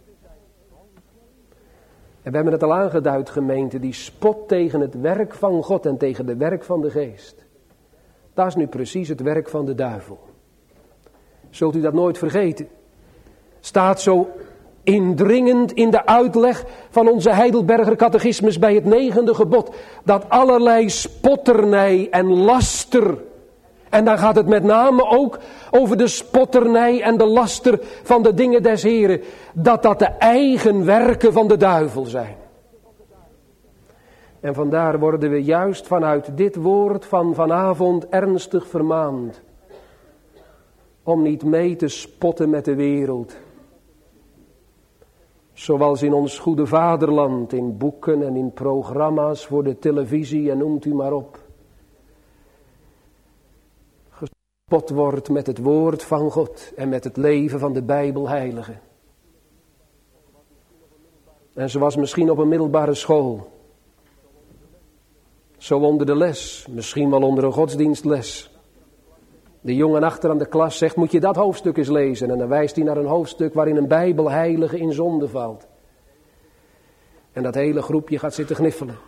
En we hebben het al aangeduid, gemeente, die spot tegen het werk van God en tegen het werk van de geest. Dat is nu precies het werk van de duivel. Zult u dat nooit vergeten? Staat zo indringend in de uitleg van onze Heidelberger catechismus bij het 9e gebod. Dat allerlei spotternij en laster. En dan gaat het met name ook over de spotternij en de laster van de dingen des Heren. Dat de eigen werken van de duivel zijn. En vandaar worden we juist vanuit dit woord van vanavond ernstig vermaand. om niet mee te spotten met de wereld. Zoals in ons goede vaderland, in boeken en in programma's voor de televisie en noemt u maar op. Gespot wordt met het woord van God en met het leven van de Bijbelheilige. En zoals misschien op een middelbare school. Zo onder de les, misschien wel onder een godsdienstles. De jongen achter aan de klas zegt, moet je dat hoofdstuk eens lezen? En dan wijst hij naar een hoofdstuk waarin een Bijbelheilige in zonde valt. En dat hele groepje gaat zitten gniffelen.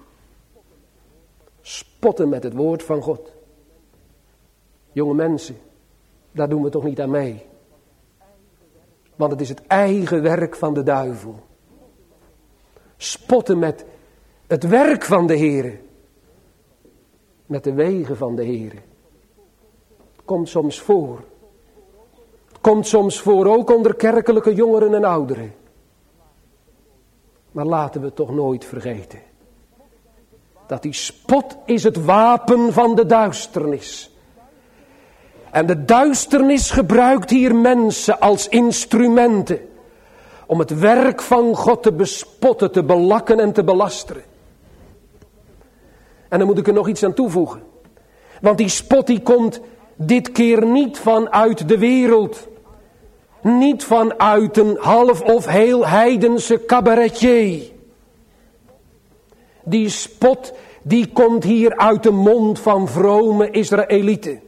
Spotten met het woord van God. Jonge mensen, daar doen we toch niet aan mee. Want het is het eigen werk van de duivel. Spotten met het werk van de Heere. Met de wegen van de Heere. Komt soms voor. Komt soms voor ook onder kerkelijke jongeren en ouderen. Maar laten we het toch nooit vergeten. Dat die spot is het wapen van de duisternis. En de duisternis gebruikt hier mensen als instrumenten. Om het werk van God te bespotten, te belakken en te belasteren. En dan moet ik er nog iets aan toevoegen. Want die spot die komt dit keer niet vanuit de wereld. Niet vanuit een half of heel heidense cabaretier. Die spot die komt hier uit de mond van vrome Israëlieten.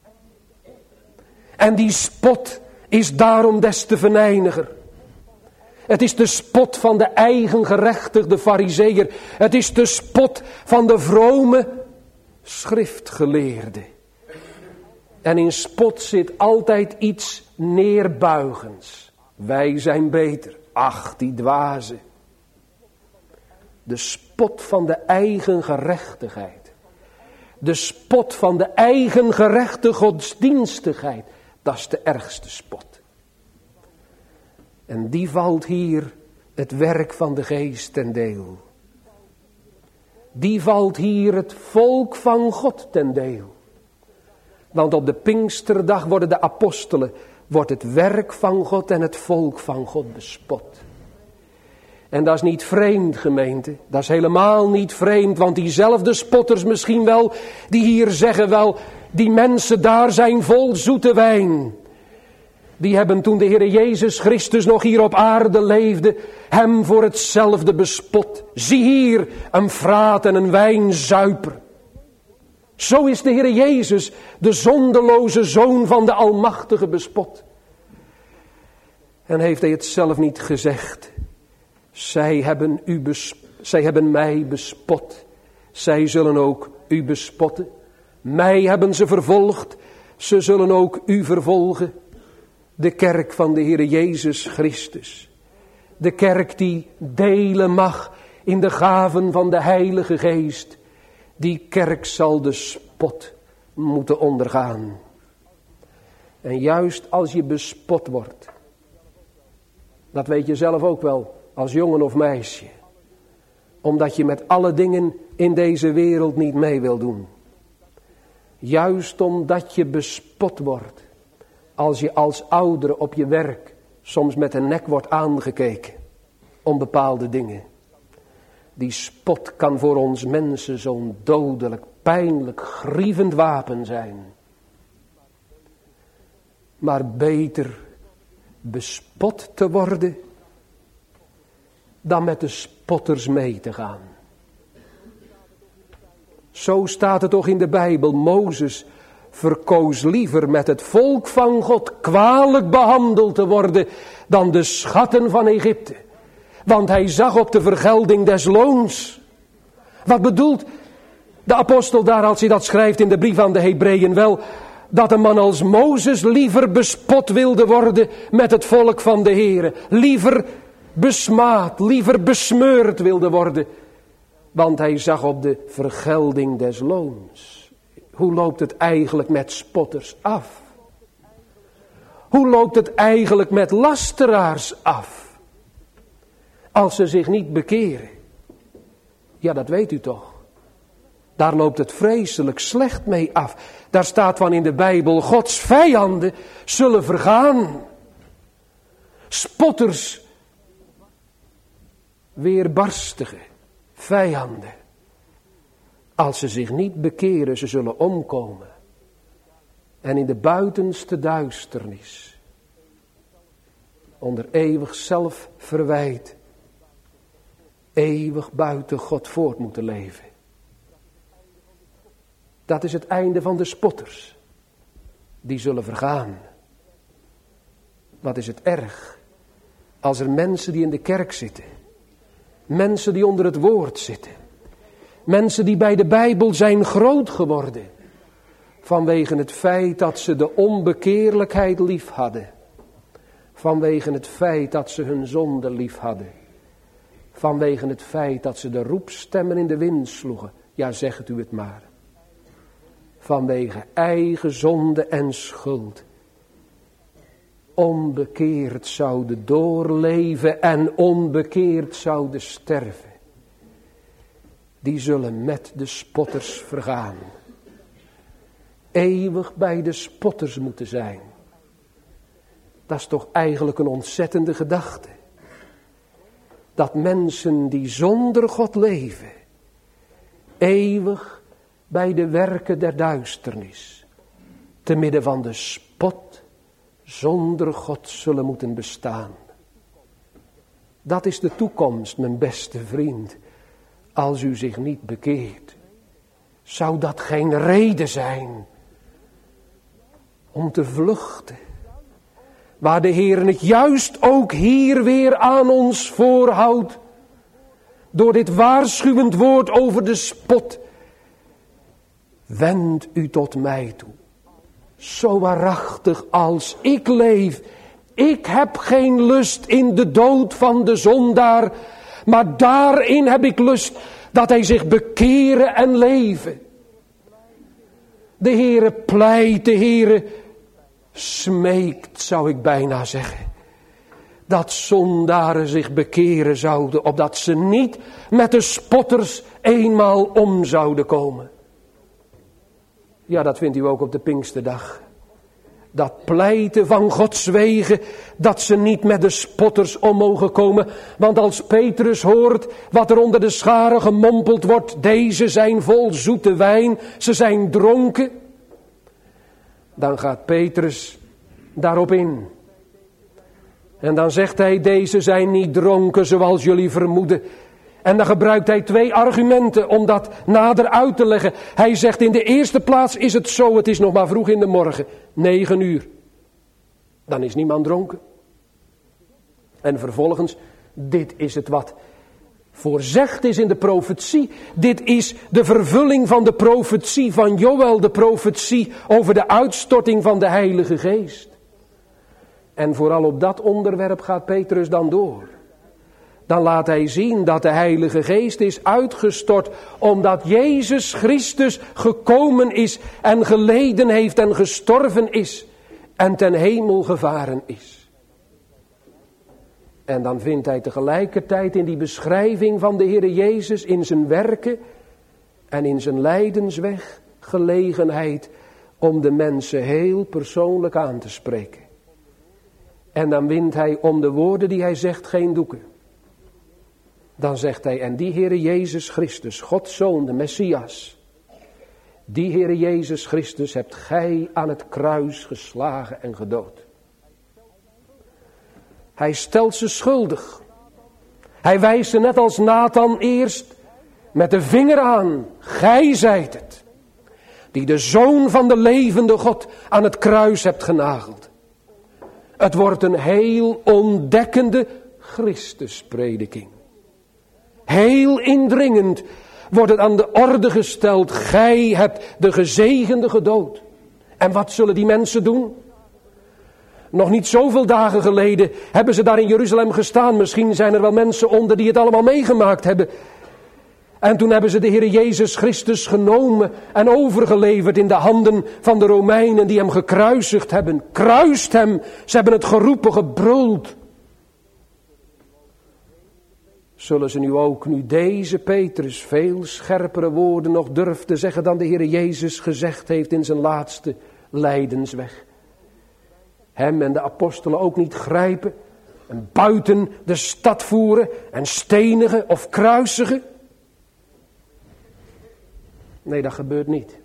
En die spot is daarom des te venijniger. Het is de spot van de eigengerechtigde farizeeër. Het is de spot van de vrome schriftgeleerde. En in spot zit altijd iets neerbuigends. Wij zijn beter. Ach, die dwazen. De spot van de eigen gerechtigheid. De spot van de eigen gerechte godsdienstigheid. Dat is de ergste spot. En die valt hier het werk van de geest ten deel. Die valt hier het volk van God ten deel. Want op de Pinksterdag worden de apostelen, wordt het werk van God en het volk van God bespot. En dat is niet vreemd, gemeente. Dat is helemaal niet vreemd, want diezelfde spotters misschien wel, die hier zeggen wel, die mensen daar zijn vol zoete wijn. Die hebben toen de Heer Jezus Christus nog hier op aarde leefde, hem voor hetzelfde bespot. Zie hier, een fraat en een wijnzuiper. Zo is de Heer Jezus, de zondeloze Zoon van de Almachtige, bespot. En heeft hij het zelf niet gezegd? Zij hebben mij bespot. Zij zullen ook u bespotten. Mij hebben ze vervolgd. Ze zullen ook u vervolgen. De kerk van de Heer Jezus Christus. De kerk die delen mag in de gaven van de Heilige Geest. Die kerk zal de spot moeten ondergaan. En juist als je bespot wordt. Dat weet je zelf ook wel als jongen of meisje. Omdat je met alle dingen in deze wereld niet mee wil doen. Juist omdat je bespot wordt. Als je als oudere op je werk soms met een nek wordt aangekeken. Om bepaalde dingen. Die spot kan voor ons mensen zo'n dodelijk, pijnlijk, grievend wapen zijn. Maar beter bespot te worden dan met de spotters mee te gaan. Zo staat het toch in de Bijbel. Mozes verkoos liever met het volk van God kwalijk behandeld te worden dan de schatten van Egypte. Want hij zag op de vergelding des loons. Wat bedoelt de apostel daar als hij dat schrijft in de brief aan de Hebreeën? Wel, dat een man als Mozes liever bespot wilde worden met het volk van de Heere. Liever besmaad, liever besmeurd wilde worden. Want hij zag op de vergelding des loons. Hoe loopt het eigenlijk met spotters af? Hoe loopt het eigenlijk met lasteraars af? Als ze zich niet bekeren. Ja, dat weet u toch. Daar loopt het vreselijk slecht mee af. Daar staat van in de Bijbel, Gods vijanden zullen vergaan. Spotters, weerbarstige vijanden. Als ze zich niet bekeren, ze zullen omkomen. En in de buitenste duisternis, onder eeuwig zelfverwijt, eeuwig buiten God voort moeten leven. Dat is het einde van de spotters. Die zullen vergaan. Wat is het erg als er mensen die in de kerk zitten, mensen die onder het woord zitten, mensen die bij de Bijbel zijn groot geworden, vanwege het feit dat ze de onbekeerlijkheid lief hadden, vanwege het feit dat ze hun zonde lief hadden, vanwege het feit dat ze de roepstemmen in de wind sloegen, ja zegt u het maar, vanwege eigen zonde en schuld, onbekeerd zouden doorleven en onbekeerd zouden sterven. Die zullen met de spotters vergaan. Eeuwig bij de spotters moeten zijn. Dat is toch eigenlijk een ontzettende gedachte. Dat mensen die zonder God leven, eeuwig bij de werken der duisternis, te midden van de spot, zonder God zullen moeten bestaan. Dat is de toekomst, mijn beste vriend, als u zich niet bekeert. Zou dat geen reden zijn om te vluchten? Waar de Heer het juist ook hier weer aan ons voorhoudt, door dit waarschuwend woord over de spot. Wend u tot mij toe. Zo waarachtig als ik leef. Ik heb geen lust in de dood van de zondaar. Maar daarin heb ik lust dat hij zich bekeren en leven. De Heere pleit, de Heere smeekt, zou ik bijna zeggen. Dat zondaren zich bekeren zouden, opdat ze niet met de spotters eenmaal om zouden komen. Ja, dat vindt u ook op de Pinksterdag. Dat pleiten van Gods wegen, dat ze niet met de spotters om mogen komen. Want als Petrus hoort wat er onder de scharen gemompeld wordt, deze zijn vol zoete wijn, ze zijn dronken. Dan gaat Petrus daarop in. En dan zegt hij, deze zijn niet dronken zoals jullie vermoeden. En dan gebruikt hij 2 argumenten om dat nader uit te leggen. Hij zegt, in de eerste plaats is het zo, het is nog maar vroeg in de morgen, 9 uur. Dan is niemand dronken. En vervolgens, dit is het wat voorzegd is in de profetie. Dit is de vervulling van de profetie van Joël, de profetie over de uitstorting van de Heilige Geest. En vooral op dat onderwerp gaat Petrus dan door. Dan laat hij zien dat de Heilige Geest is uitgestort, omdat Jezus Christus gekomen is en geleden heeft en gestorven is en ten hemel gevaren is. En dan vindt hij tegelijkertijd in die beschrijving van de Heere Jezus in zijn werken en in zijn lijdensweg gelegenheid om de mensen heel persoonlijk aan te spreken. En dan wint hij om de woorden die hij zegt geen doeken. Dan zegt hij, en die Heere Jezus Christus, Gods Zoon, de Messias, die Heere Jezus Christus hebt gij aan het kruis geslagen en gedood. Hij stelt ze schuldig. Hij wijst ze net als Nathan eerst met de vinger aan. Gij zijt het, die de Zoon van de levende God aan het kruis hebt genageld. Het wordt een heel ontdekkende Christusprediking. Heel indringend wordt het aan de orde gesteld. Gij hebt de gezegende gedood. En wat zullen die mensen doen? Nog niet zoveel dagen geleden hebben ze daar in Jeruzalem gestaan. Misschien zijn er wel mensen onder die het allemaal meegemaakt hebben. En toen hebben ze de Heer Jezus Christus genomen en overgeleverd in de handen van de Romeinen die hem gekruisigd hebben. Kruist hem. Ze hebben het geroepen, gebruld. zullen ze nu ook, nu deze Petrus veel scherpere woorden nog durft te zeggen dan de Heer Jezus gezegd heeft in zijn laatste lijdensweg. Hem en de apostelen ook niet grijpen en buiten de stad voeren en stenigen of kruisigen. Nee, dat gebeurt niet.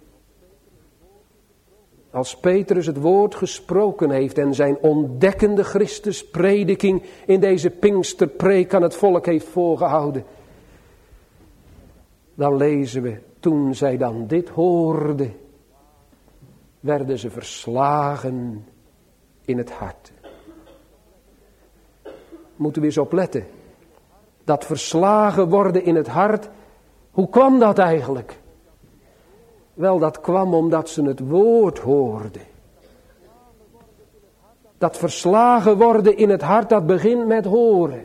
Als Petrus het woord gesproken heeft en zijn ontdekkende Christusprediking in deze Pinksterpreek aan het volk heeft voorgehouden, dan lezen we, toen zij dan dit hoorden, werden ze verslagen in het hart. Moeten we eens opletten. Dat verslagen worden in het hart, hoe kwam dat eigenlijk? Wel, dat kwam omdat ze het woord hoorden. Dat verslagen worden in het hart, dat begint met horen.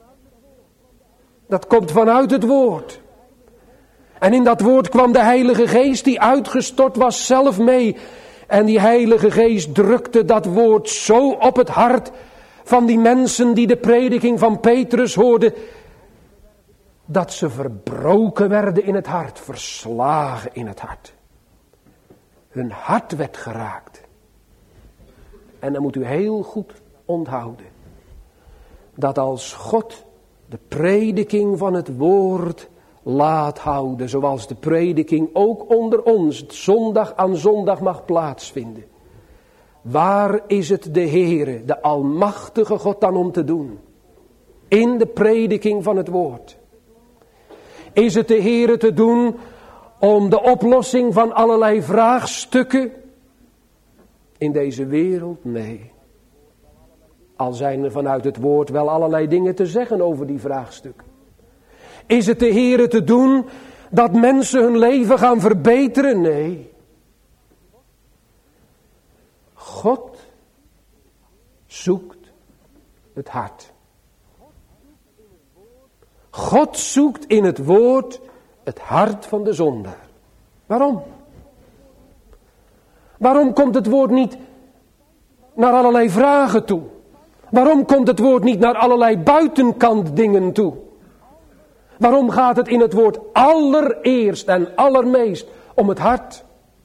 Dat komt vanuit het woord. En in dat woord kwam de Heilige Geest die uitgestort was zelf mee. En die Heilige Geest drukte dat woord zo op het hart van die mensen die de prediking van Petrus hoorden, dat ze verbroken werden in het hart, verslagen in het hart. Hun hart werd geraakt. En dan moet u heel goed onthouden, dat als God de prediking van het woord laat houden, zoals de prediking ook onder ons zondag aan zondag mag plaatsvinden, waar is het de Heere, de almachtige God dan om te doen? In de prediking van het woord. Is het de Heere te doen om de oplossing van allerlei vraagstukken in deze wereld? Nee. Al zijn er vanuit het woord wel allerlei dingen te zeggen over die vraagstukken. Is het de Heere te doen dat mensen hun leven gaan verbeteren? Nee. God zoekt het hart. God zoekt in het woord het hart van de zondaar. Waarom? Waarom komt het woord niet naar allerlei vragen toe? Waarom komt het woord niet naar allerlei buitenkant dingen toe? Waarom gaat het in het woord allereerst en allermeest om het hart?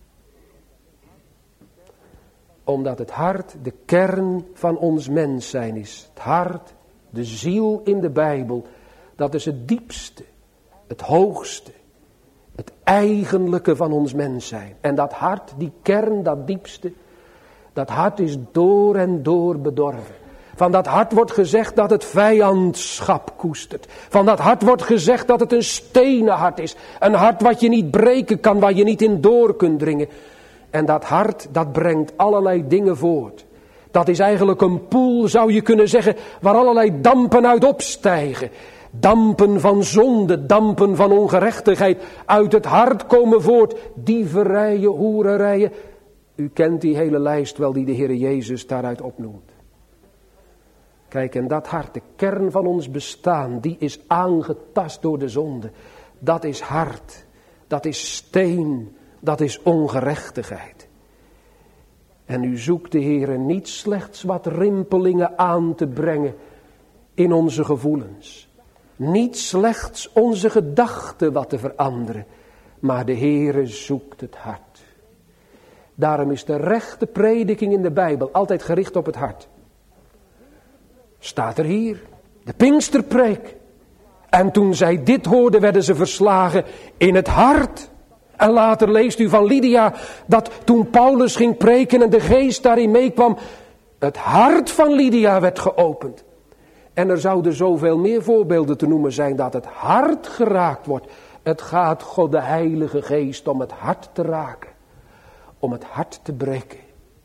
Omdat het hart de kern van ons mens zijn is. Het hart, de ziel in de Bijbel, dat is het diepste, het hoogste, het eigenlijke van ons mens zijn. En dat hart, die kern, dat diepste, dat hart is door en door bedorven. Van dat hart wordt gezegd dat het vijandschap koestert. Van dat hart wordt gezegd dat het een stenen hart is. Een hart wat je niet breken kan, waar je niet in door kunt dringen. En dat hart, dat brengt allerlei dingen voort. Dat is eigenlijk een poel, zou je kunnen zeggen, waar allerlei dampen uit opstijgen. Dampen van zonde, dampen van ongerechtigheid. Uit het hart komen voort dieverijen, hoererijen. U kent die hele lijst wel die de Heer Jezus daaruit opnoemt. Kijk, en dat hart, de kern van ons bestaan, die is aangetast door de zonde. Dat is hart, dat is steen, dat is ongerechtigheid. En u zoekt de Heere niet slechts wat rimpelingen aan te brengen in onze gevoelens. Niet slechts onze gedachten wat te veranderen, maar de Heere zoekt het hart. Daarom is de rechte prediking in de Bijbel altijd gericht op het hart. Staat er hier, de Pinksterpreek. En toen zij dit hoorden, werden ze verslagen in het hart. En later leest u van Lydia, dat toen Paulus ging preken en de geest daarin meekwam, het hart van Lydia werd geopend. En er zouden zoveel meer voorbeelden te noemen zijn dat het hart geraakt wordt. Het gaat God de Heilige Geest om het hart te raken. Om het hart te breken.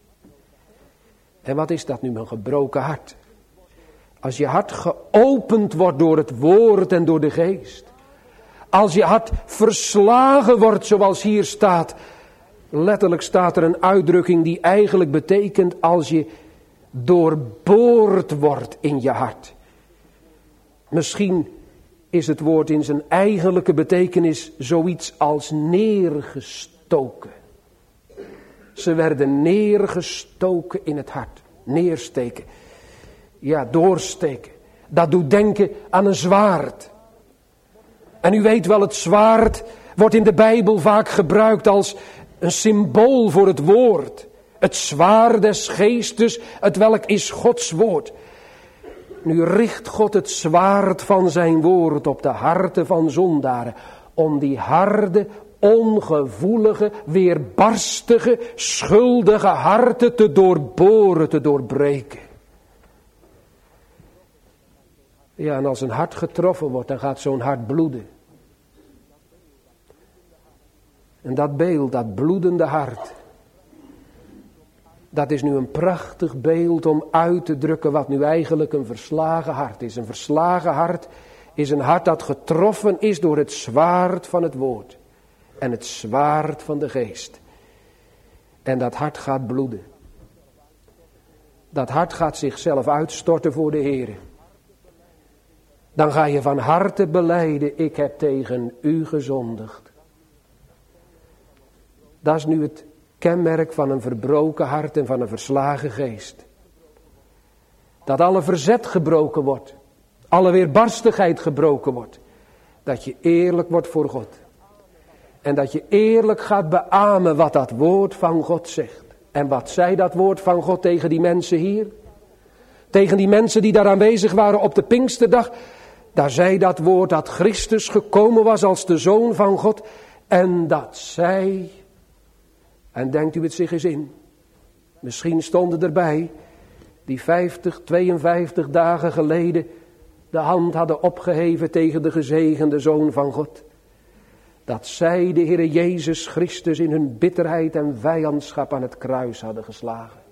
En wat is dat nu, een gebroken hart? Als je hart geopend wordt door het woord en door de geest. Als je hart verslagen wordt zoals hier staat. Letterlijk staat er een uitdrukking die eigenlijk betekent als je doorboord wordt in je hart. Misschien is het woord in zijn eigenlijke betekenis zoiets als neergestoken. Ze werden neergestoken in het hart. Neersteken. Ja, doorsteken. Dat doet denken aan een zwaard. En u weet wel, het zwaard wordt in de Bijbel vaak gebruikt als een symbool voor het woord. Het zwaard des geestes, het welk is Gods woord. Nu richt God het zwaard van zijn woord op de harten van zondaren. Om die harde, ongevoelige, weerbarstige, schuldige harten te doorboren, te doorbreken. Ja, en als een hart getroffen wordt, dan gaat zo'n hart bloeden. En dat beeld, dat bloedende hart, dat is nu een prachtig beeld om uit te drukken wat nu eigenlijk een verslagen hart is. Een verslagen hart is een hart dat getroffen is door het zwaard van het woord. En het zwaard van de geest. En dat hart gaat bloeden. Dat hart gaat zichzelf uitstorten voor de Heere. Dan ga je van harte belijden, ik heb tegen u gezondigd. Dat is nu het kenmerk van een verbroken hart en van een verslagen geest. Dat alle verzet gebroken wordt. Alle weerbarstigheid gebroken wordt. Dat je eerlijk wordt voor God. En dat je eerlijk gaat beamen wat dat woord van God zegt. En wat zei dat woord van God tegen die mensen hier? Tegen die mensen die daar aanwezig waren op de Pinksterdag. Daar zei dat woord dat Christus gekomen was als de Zoon van God. En dat zij, en denkt u het zich eens in. Misschien stonden erbij die 52 dagen geleden de hand hadden opgeheven tegen de gezegende Zoon van God. Dat zij de Heere Jezus Christus in hun bitterheid en vijandschap aan het kruis hadden geslagen.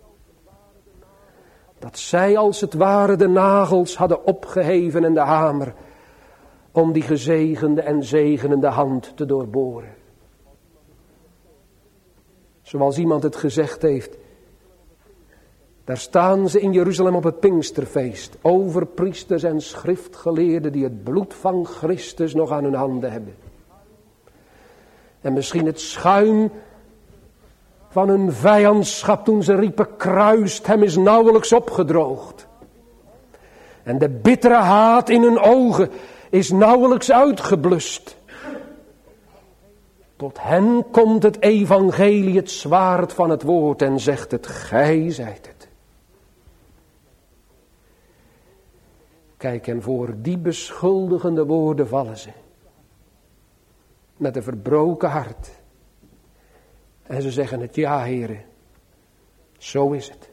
Dat zij als het ware de nagels hadden opgeheven en de hamer om die gezegende en zegenende hand te doorboren. Zoals iemand het gezegd heeft, daar staan ze in Jeruzalem op het Pinksterfeest, overpriesters en schriftgeleerden die het bloed van Christus nog aan hun handen hebben. En misschien het schuim van hun vijandschap toen ze riepen, kruist hem, is nauwelijks opgedroogd. En de bittere haat in hun ogen is nauwelijks uitgeblust. Tot hen komt het evangelie, het zwaard van het woord, en zegt het, gij zijt het. Kijk, en voor die beschuldigende woorden vallen ze. Met een verbroken hart. En ze zeggen het, ja, Heere, zo is het.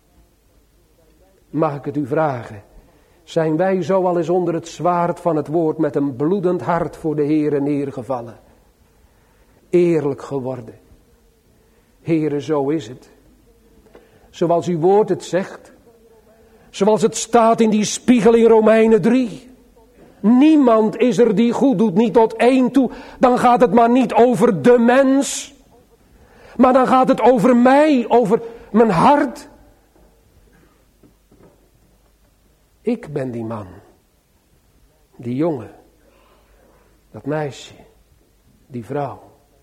Mag ik het u vragen? Zijn wij zo al eens onder het zwaard van het woord met een bloedend hart voor de Heere neergevallen? Eerlijk geworden. Heere, zo is het. Zoals uw woord het zegt. Zoals het staat in die spiegel in Romeinen 3. Niemand is er die goed doet, niet tot één toe. Dan gaat het maar niet over de mens. Maar dan gaat het over mij, over mijn hart. Ik ben die man. Die jongen. Dat meisje. Die vrouw.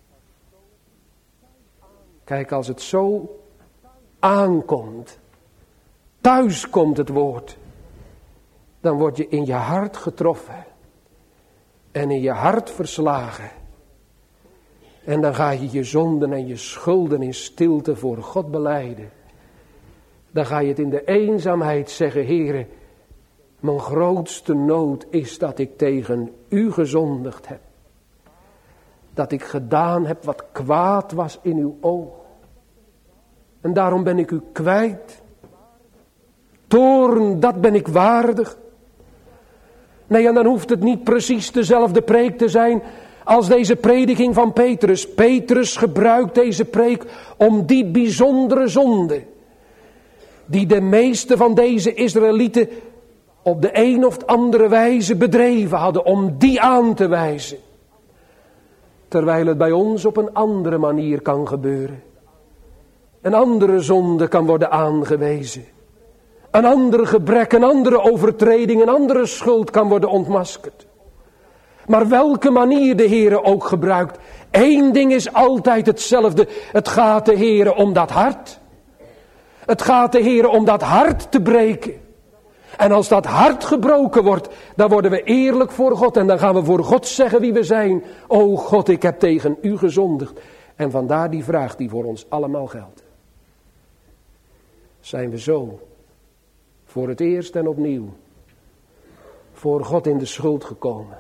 Kijk, als het zo aankomt. Thuis komt het woord. Dan word je in je hart getroffen. En in je hart verslagen. En dan ga je je zonden en je schulden in stilte voor God belijden. Dan ga je het in de eenzaamheid zeggen, Heere, mijn grootste nood is dat ik tegen u gezondigd heb. Dat ik gedaan heb wat kwaad was in uw oog. En daarom ben ik u kwijt. Toorn, dat ben ik waardig. Nee, en dan hoeft het niet precies dezelfde preek te zijn als deze prediking van Petrus. Petrus gebruikt deze preek om die bijzondere zonde, die de meeste van deze Israëlieten op de een of andere wijze bedreven hadden, om die aan te wijzen. Terwijl het bij ons op een andere manier kan gebeuren. Een andere zonde kan worden aangewezen. Een ander gebrek, een andere overtreding, een andere schuld kan worden ontmaskerd. Maar welke manier de Heere ook gebruikt, één ding is altijd hetzelfde. Het gaat de Heere om dat hart. Het gaat de Heere om dat hart te breken. En als dat hart gebroken wordt, dan worden we eerlijk voor God. En dan gaan we voor God zeggen wie we zijn. O God, ik heb tegen u gezondigd. En vandaar die vraag die voor ons allemaal geldt. Zijn we zo voor het eerst en opnieuw voor God in de schuld gekomen?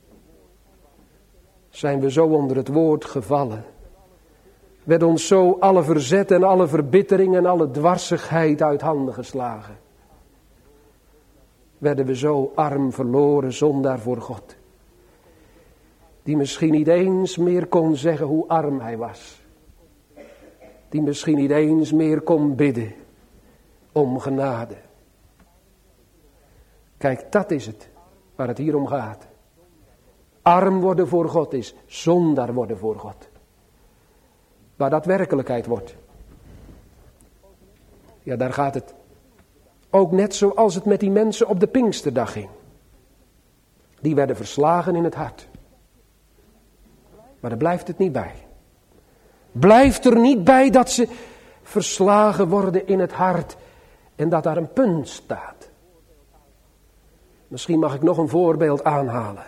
Zijn we zo onder het woord gevallen? Werd ons zo alle verzet en alle verbittering en alle dwarsigheid uit handen geslagen? Werden we zo arm, verloren, zondaar voor God? Die misschien niet eens meer kon zeggen hoe arm hij was. Die misschien niet eens meer kon bidden om genade. Kijk, dat is het waar het hier om gaat. Arm worden voor God is zondaar worden voor God. Waar dat werkelijkheid wordt. Ja, daar gaat het. Ook net zoals het met die mensen op de Pinksterdag ging. Die werden verslagen in het hart. Maar daar blijft het niet bij. Blijft er niet bij dat ze verslagen worden in het hart. En dat daar een punt staat. Misschien mag ik nog een voorbeeld aanhalen.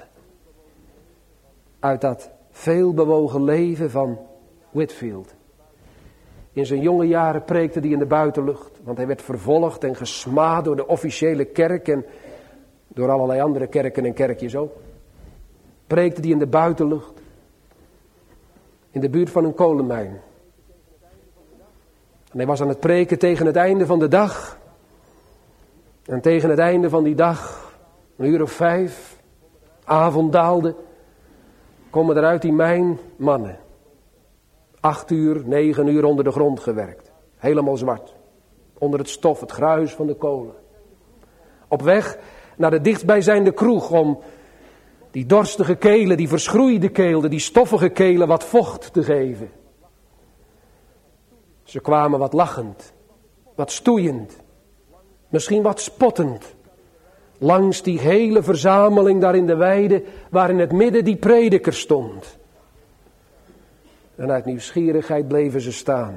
Uit dat veelbewogen leven van Whitefield. In zijn jonge jaren preekte hij in de buitenlucht. Want hij werd vervolgd en gesmaad door de officiële kerk. En door allerlei andere kerken en kerkjes ook. Preekte hij in de buitenlucht. In de buurt van een kolenmijn. En hij was aan het preken tegen het einde van de dag. En tegen het einde van die dag, 5:00, avond daalde, komen er uit die mijn mannen. 8 uur, 9 uur onder de grond gewerkt. Helemaal zwart. Onder het stof, het gruis van de kolen. Op weg naar de dichtstbijzijnde kroeg om die dorstige kelen, die verschroeide kelen, die stoffige kelen wat vocht te geven. Ze kwamen wat lachend, wat stoeiend, misschien wat spottend. Langs die hele verzameling daar in de weide, waar in het midden die prediker stond. En uit nieuwsgierigheid bleven ze staan.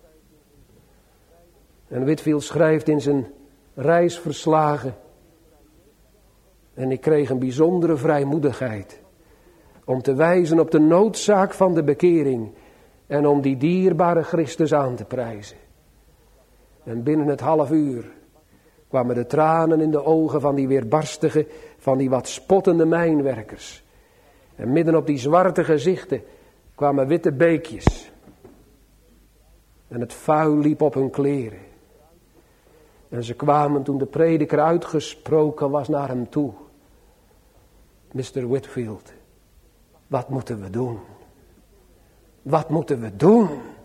En Whitefield schrijft in zijn reisverslagen. En ik kreeg een bijzondere vrijmoedigheid. Om te wijzen op de noodzaak van de bekering. En om die dierbare Christus aan te prijzen. En binnen het half uur kwamen de tranen in de ogen van die weerbarstige, van die wat spottende mijnwerkers. En midden op die zwarte gezichten kwamen witte beekjes. En het vuil liep op hun kleren. En ze kwamen toen de prediker uitgesproken was naar hem toe. Mr. Whitefield, wat moeten we doen? Wat moeten we doen?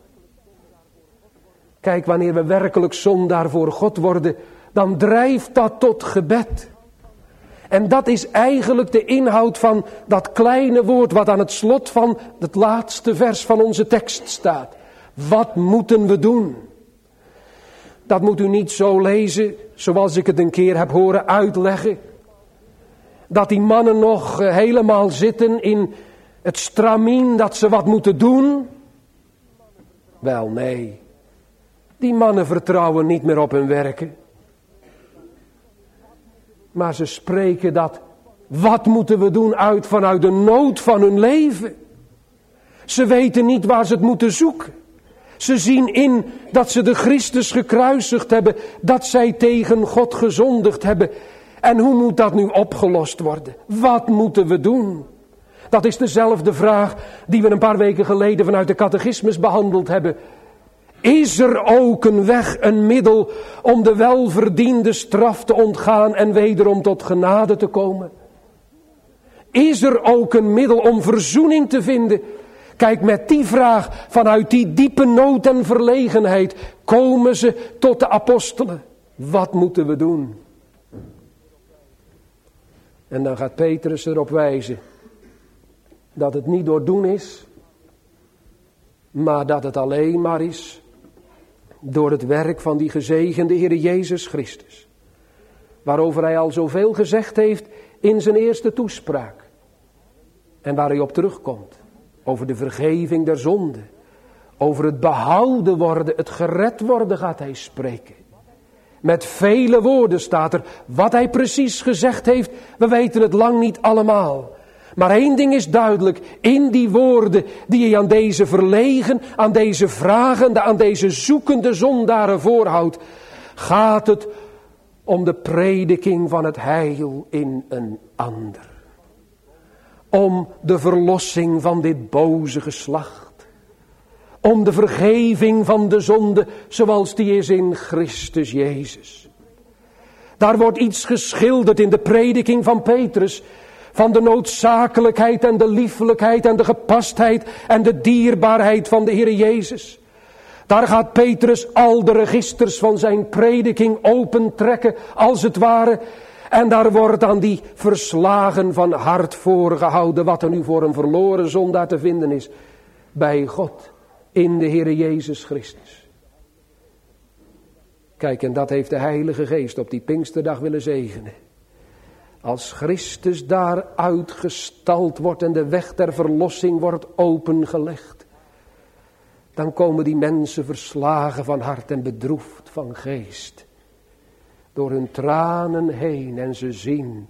Kijk, wanneer we werkelijk zondaar voor God worden, dan drijft dat tot gebed. En dat is eigenlijk de inhoud van dat kleine woord wat aan het slot van het laatste vers van onze tekst staat. Wat moeten we doen? Dat moet u niet zo lezen zoals ik het een keer heb horen uitleggen. Dat die mannen nog helemaal zitten in het stramien dat ze wat moeten doen. Wel nee, die mannen vertrouwen niet meer op hun werken. Maar ze spreken dat, wat moeten we doen, uit vanuit de nood van hun leven. Ze weten niet waar ze het moeten zoeken. Ze zien in dat ze de Christus gekruisigd hebben, dat zij tegen God gezondigd hebben. En hoe moet dat nu opgelost worden? Wat moeten we doen? Dat is dezelfde vraag die we een paar weken geleden vanuit de catechismus behandeld hebben. Is er ook een weg, een middel om de welverdiende straf te ontgaan en wederom tot genade te komen? Is er ook een middel om verzoening te vinden? Kijk, met die vraag, vanuit die diepe nood en verlegenheid, komen ze tot de apostelen. Wat moeten we doen? En dan gaat Petrus erop wijzen dat het niet door doen is, maar dat het alleen maar is door het werk van die gezegende Heer Jezus Christus. Waarover hij al zoveel gezegd heeft in zijn eerste toespraak. En waar hij op terugkomt. Over de vergeving der zonde. Over het behouden worden, het gered worden gaat hij spreken. Met vele woorden staat er. Wat hij precies gezegd heeft, we weten het lang niet allemaal. Maar één ding is duidelijk. In die woorden die hij aan deze verlegen, aan deze vragende, aan deze zoekende zondaren voorhoudt, gaat het om de prediking van het heil in een ander. Om de verlossing van dit boze geslacht. Om de vergeving van de zonde zoals die is in Christus Jezus. Daar wordt iets geschilderd in de prediking van Petrus. Van de noodzakelijkheid en de liefelijkheid en de gepastheid en de dierbaarheid van de Heer Jezus. Daar gaat Petrus al de registers van zijn prediking opentrekken als het ware. En daar wordt aan die verslagen van hart voorgehouden wat er nu voor een verloren zondaar te vinden is. Bij God in de Heer Jezus Christus. Kijk, en dat heeft de Heilige Geest op die Pinksterdag willen zegenen. Als Christus daar uitgestald wordt en de weg der verlossing wordt opengelegd. Dan komen die mensen verslagen van hart en bedroefd van geest. Door hun tranen heen en ze zien.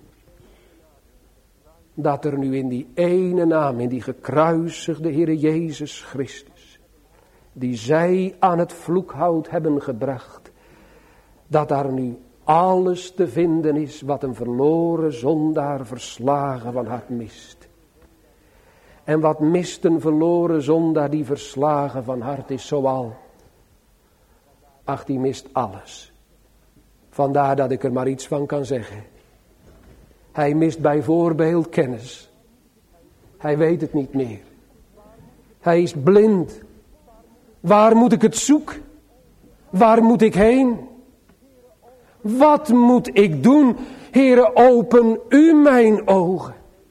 Dat er nu in die ene naam, in die gekruisigde Heer Jezus Christus. Die zij aan het vloekhout hebben gebracht. Dat daar nu alles te vinden is wat een verloren zondaar verslagen van hart mist. En wat mist een verloren zondaar die verslagen van hart is zoal? Ach, die mist alles. Vandaar dat ik er maar iets van kan zeggen. Hij mist bijvoorbeeld kennis. Hij weet het niet meer. Hij is blind. Waar moet ik het zoeken? Waar moet ik heen? Wat moet ik doen? Heere, open u mijn ogen.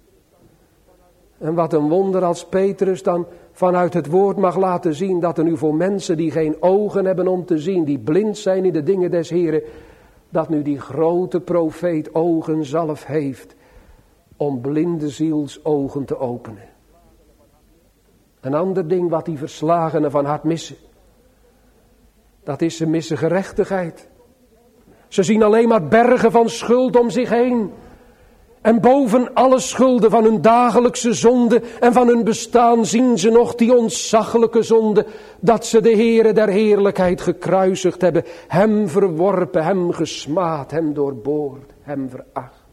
En wat een wonder als Petrus dan vanuit het woord mag laten zien dat er nu voor mensen die geen ogen hebben om te zien, die blind zijn in de dingen des Heeren, dat nu die grote profeet ogen zelf heeft om blinde zielsogen te openen. Een ander ding wat die verslagenen van hart missen, dat is ze missen gerechtigheid. Ze zien alleen maar bergen van schuld om zich heen. En boven alle schulden van hun dagelijkse zonde en van hun bestaan zien ze nog die ontzaglijke zonde. Dat ze de Heere der heerlijkheid gekruisigd hebben. Hem verworpen, hem gesmaad, hem doorboord, hem veracht.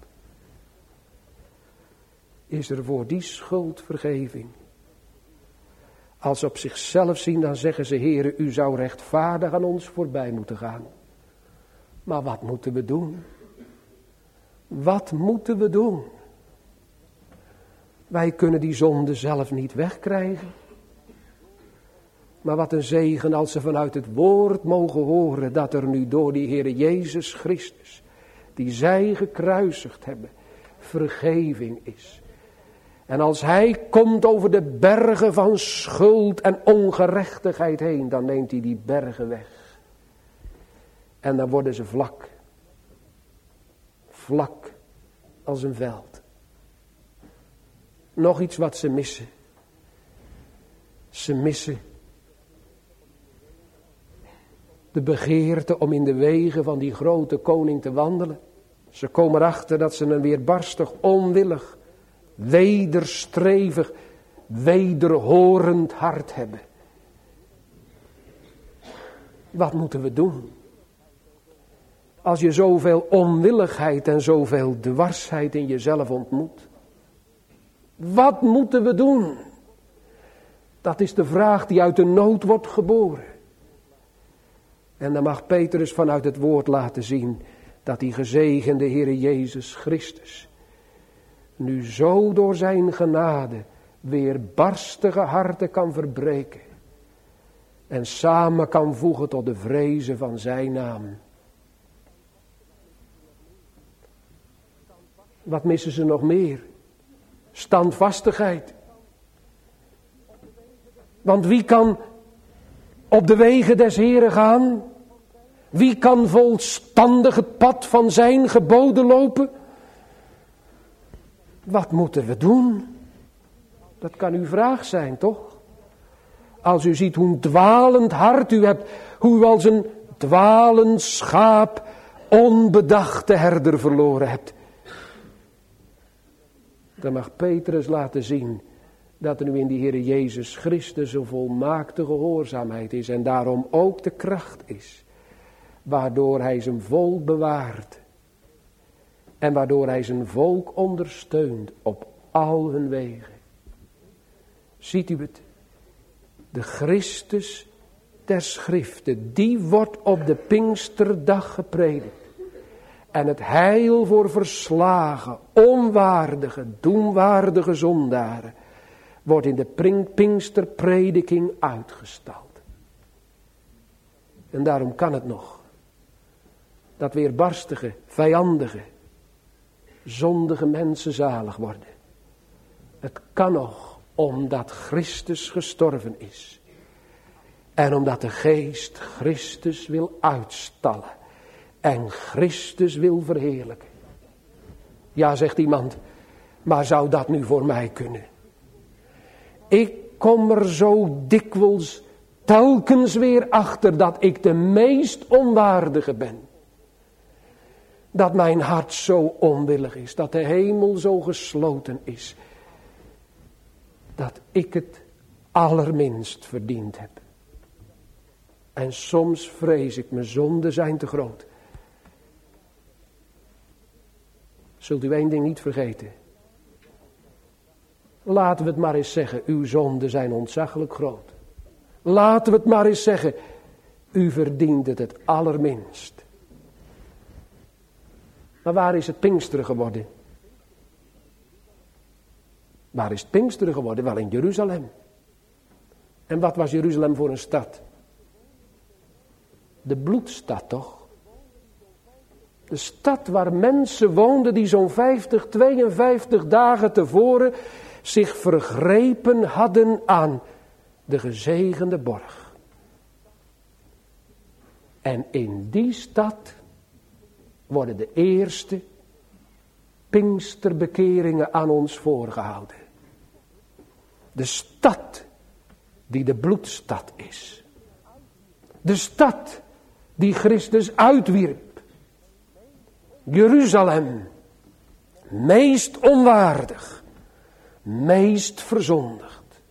Is er voor die schuld vergeving? Als ze op zichzelf zien, dan zeggen ze: Heere, u zou rechtvaardig aan ons voorbij moeten gaan. Maar wat moeten we doen? Wat moeten we doen? Wij kunnen die zonde zelf niet wegkrijgen. Maar wat een zegen als ze vanuit het woord mogen horen dat er nu door die Heere Jezus Christus, die zij gekruisigd hebben, vergeving is. En als hij komt over de bergen van schuld en ongerechtigheid heen, dan neemt hij die bergen weg. En dan worden ze vlak. Vlak als een veld. Nog iets wat ze missen. Ze missen de begeerte om in de wegen van die grote koning te wandelen. Ze komen erachter dat ze een weerbarstig, onwillig, wederstrevig, wederhorend hart hebben. Wat moeten we doen? Als je zoveel onwilligheid en zoveel dwarsheid in jezelf ontmoet. Wat moeten we doen? Dat is de vraag die uit de nood wordt geboren. En dan mag Petrus vanuit het woord laten zien dat die gezegende Heere Jezus Christus nu zo door zijn genade weerbarstige harten kan verbreken. En samen kan voegen tot de vrezen van zijn naam. Wat missen ze nog meer? Standvastigheid. Want wie kan op de wegen des Heeren gaan? Wie kan volstandig het pad van zijn geboden lopen? Wat moeten we doen? Dat kan uw vraag zijn, toch? Als u ziet hoe een dwalend hart u hebt, hoe u als een dwalend schaap onbedachte herder verloren hebt. Dan mag Petrus laten zien dat er nu in de Heer Jezus Christus een volmaakte gehoorzaamheid is. En daarom ook de kracht is. Waardoor hij zijn volk bewaart. En waardoor hij zijn volk ondersteunt op al hun wegen. Ziet u het? De Christus der Schriften, die wordt op de Pinksterdag gepredikt. En het heil voor verslagen, onwaardige, doenwaardige zondaren wordt in de Pinksterprediking uitgestald. En daarom kan het nog. Dat weerbarstige, vijandige, zondige mensen zalig worden. Het kan nog omdat Christus gestorven is. En omdat de Geest Christus wil uitstallen. En Christus wil verheerlijken. Ja, zegt iemand, maar zou dat nu voor mij kunnen? Ik kom er zo dikwijls telkens weer achter dat ik de meest onwaardige ben. Dat mijn hart zo onwillig is, dat de hemel zo gesloten is. Dat ik het allerminst verdiend heb. En soms vrees ik, mijn zonden zijn te groot. Zult u één ding niet vergeten. Laten we het maar eens zeggen, uw zonden zijn ontzaglijk groot. Laten we het maar eens zeggen, u verdient het allerminst. Maar waar is het Pinksteren geworden? Waar is het Pinksteren geworden? Wel in Jeruzalem. En wat was Jeruzalem voor een stad? De bloedstad toch? De stad waar mensen woonden die zo'n 52 dagen tevoren zich vergrepen hadden aan de gezegende borg. En in die stad worden de eerste Pinksterbekeringen aan ons voorgehouden. De stad die de bloedstad is. De stad die Christus uitwierp. Jeruzalem, meest onwaardig, meest verzondigd.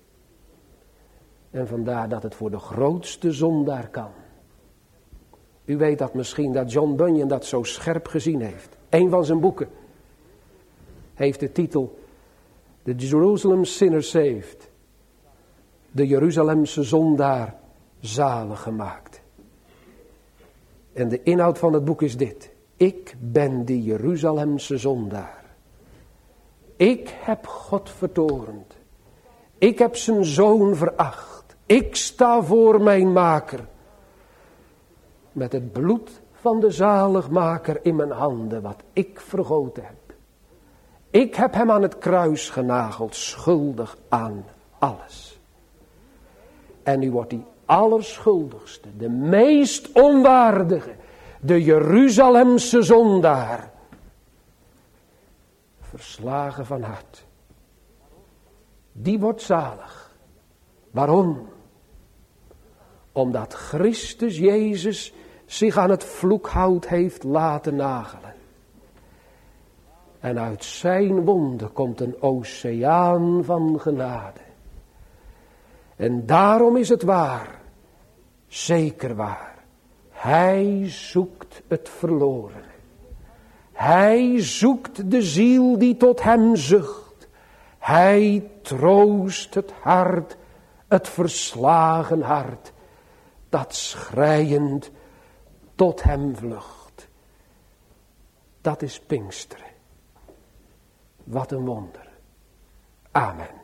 En vandaar dat het voor de grootste zondaar kan. U weet dat misschien dat John Bunyan dat zo scherp gezien heeft. Een van zijn boeken heeft de titel The Jerusalem Sinner Saved. De Jeruzalemse zondaar zalig gemaakt. En de inhoud van het boek is dit. Ik ben die Jeruzalemse zondaar. Ik heb God vertorend. Ik heb zijn zoon veracht. Ik sta voor mijn maker. Met het bloed van de zaligmaker in mijn handen, wat ik vergoten heb. Ik heb hem aan het kruis genageld, schuldig aan alles. En nu wordt die allerschuldigste, de meest onwaardige, de Jeruzalemse zondaar, verslagen van hart. Die wordt zalig. Waarom? Omdat Christus Jezus zich aan het vloekhout heeft laten nagelen. En uit zijn wonden komt een oceaan van genade. En daarom is het waar, zeker waar. Hij zoekt het verloren. Hij zoekt de ziel die tot hem zucht. Hij troost het hart, het verslagen hart, dat schreiend tot hem vlucht. Dat is Pinksteren. Wat een wonder. Amen.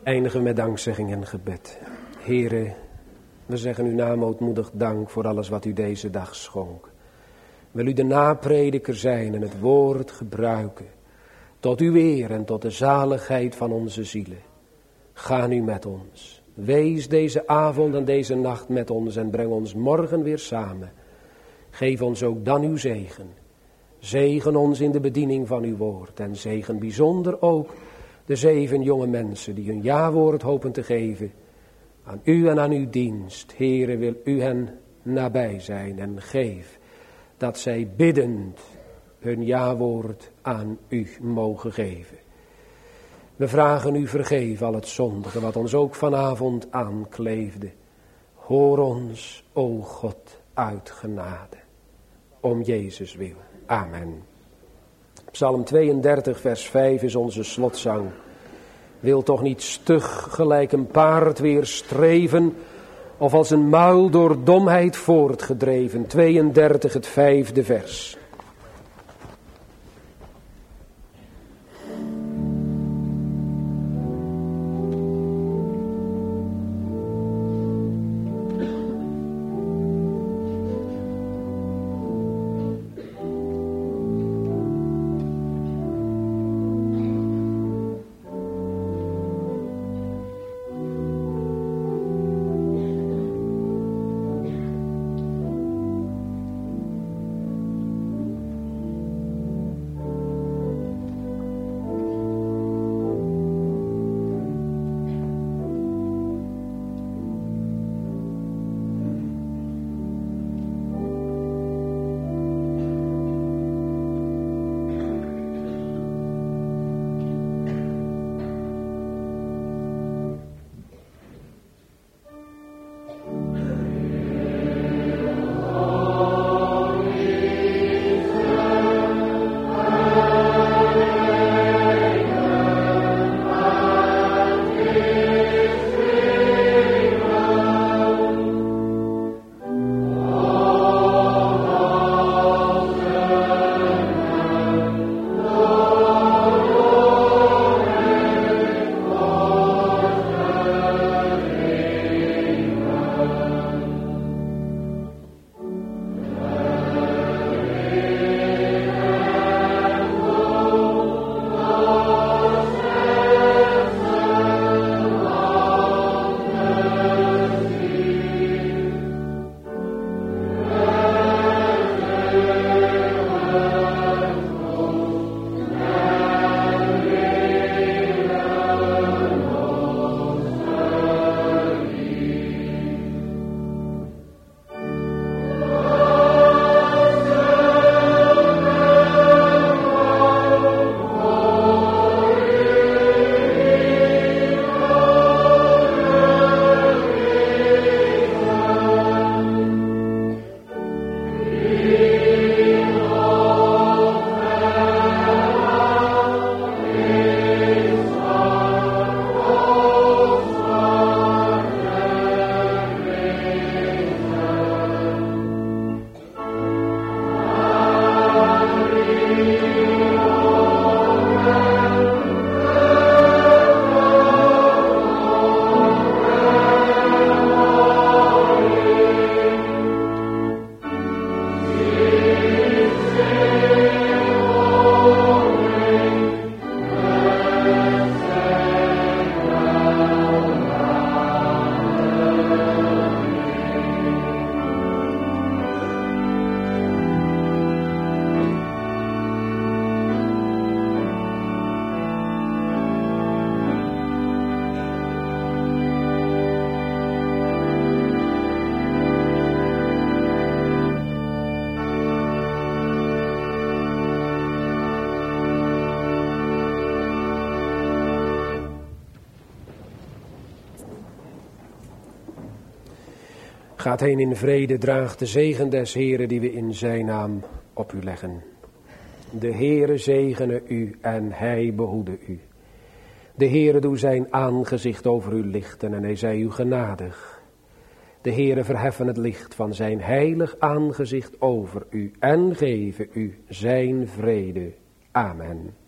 Eindigen we met dankzegging en gebed. Here, we zeggen uw naam ootmoedig dank voor alles wat u deze dag schonk. Wil u de naprediker zijn en het woord gebruiken. Tot uw eer en tot de zaligheid van onze zielen. Ga nu met ons. Wees deze avond en deze nacht met ons en breng ons morgen weer samen. Geef ons ook dan uw zegen. Zegen ons in de bediening van uw woord. En zegen bijzonder ook de 7 jonge mensen die hun ja-woord hopen te geven. Aan u en aan uw dienst. Heere, wil u hen nabij zijn en geef dat zij biddend hun ja-woord aan u mogen geven. We vragen u vergeef al het zondige wat ons ook vanavond aankleefde. Hoor ons, o God, uit genade. Om Jezus wil. Amen. Psalm 32 vers 5 is onze slotzang. Wil toch niet stug gelijk een paard weer streven, of als een muil door domheid voortgedreven. 32 het 5e vers. Gaat heen in vrede, draagt de zegen des Heren die we in zijn naam op u leggen. De Heere zegene u en hij behoede u. De Heere doe zijn aangezicht over u lichten en hij zij u genadig. De Heere verheffen het licht van zijn heilig aangezicht over u en geven u zijn vrede. Amen.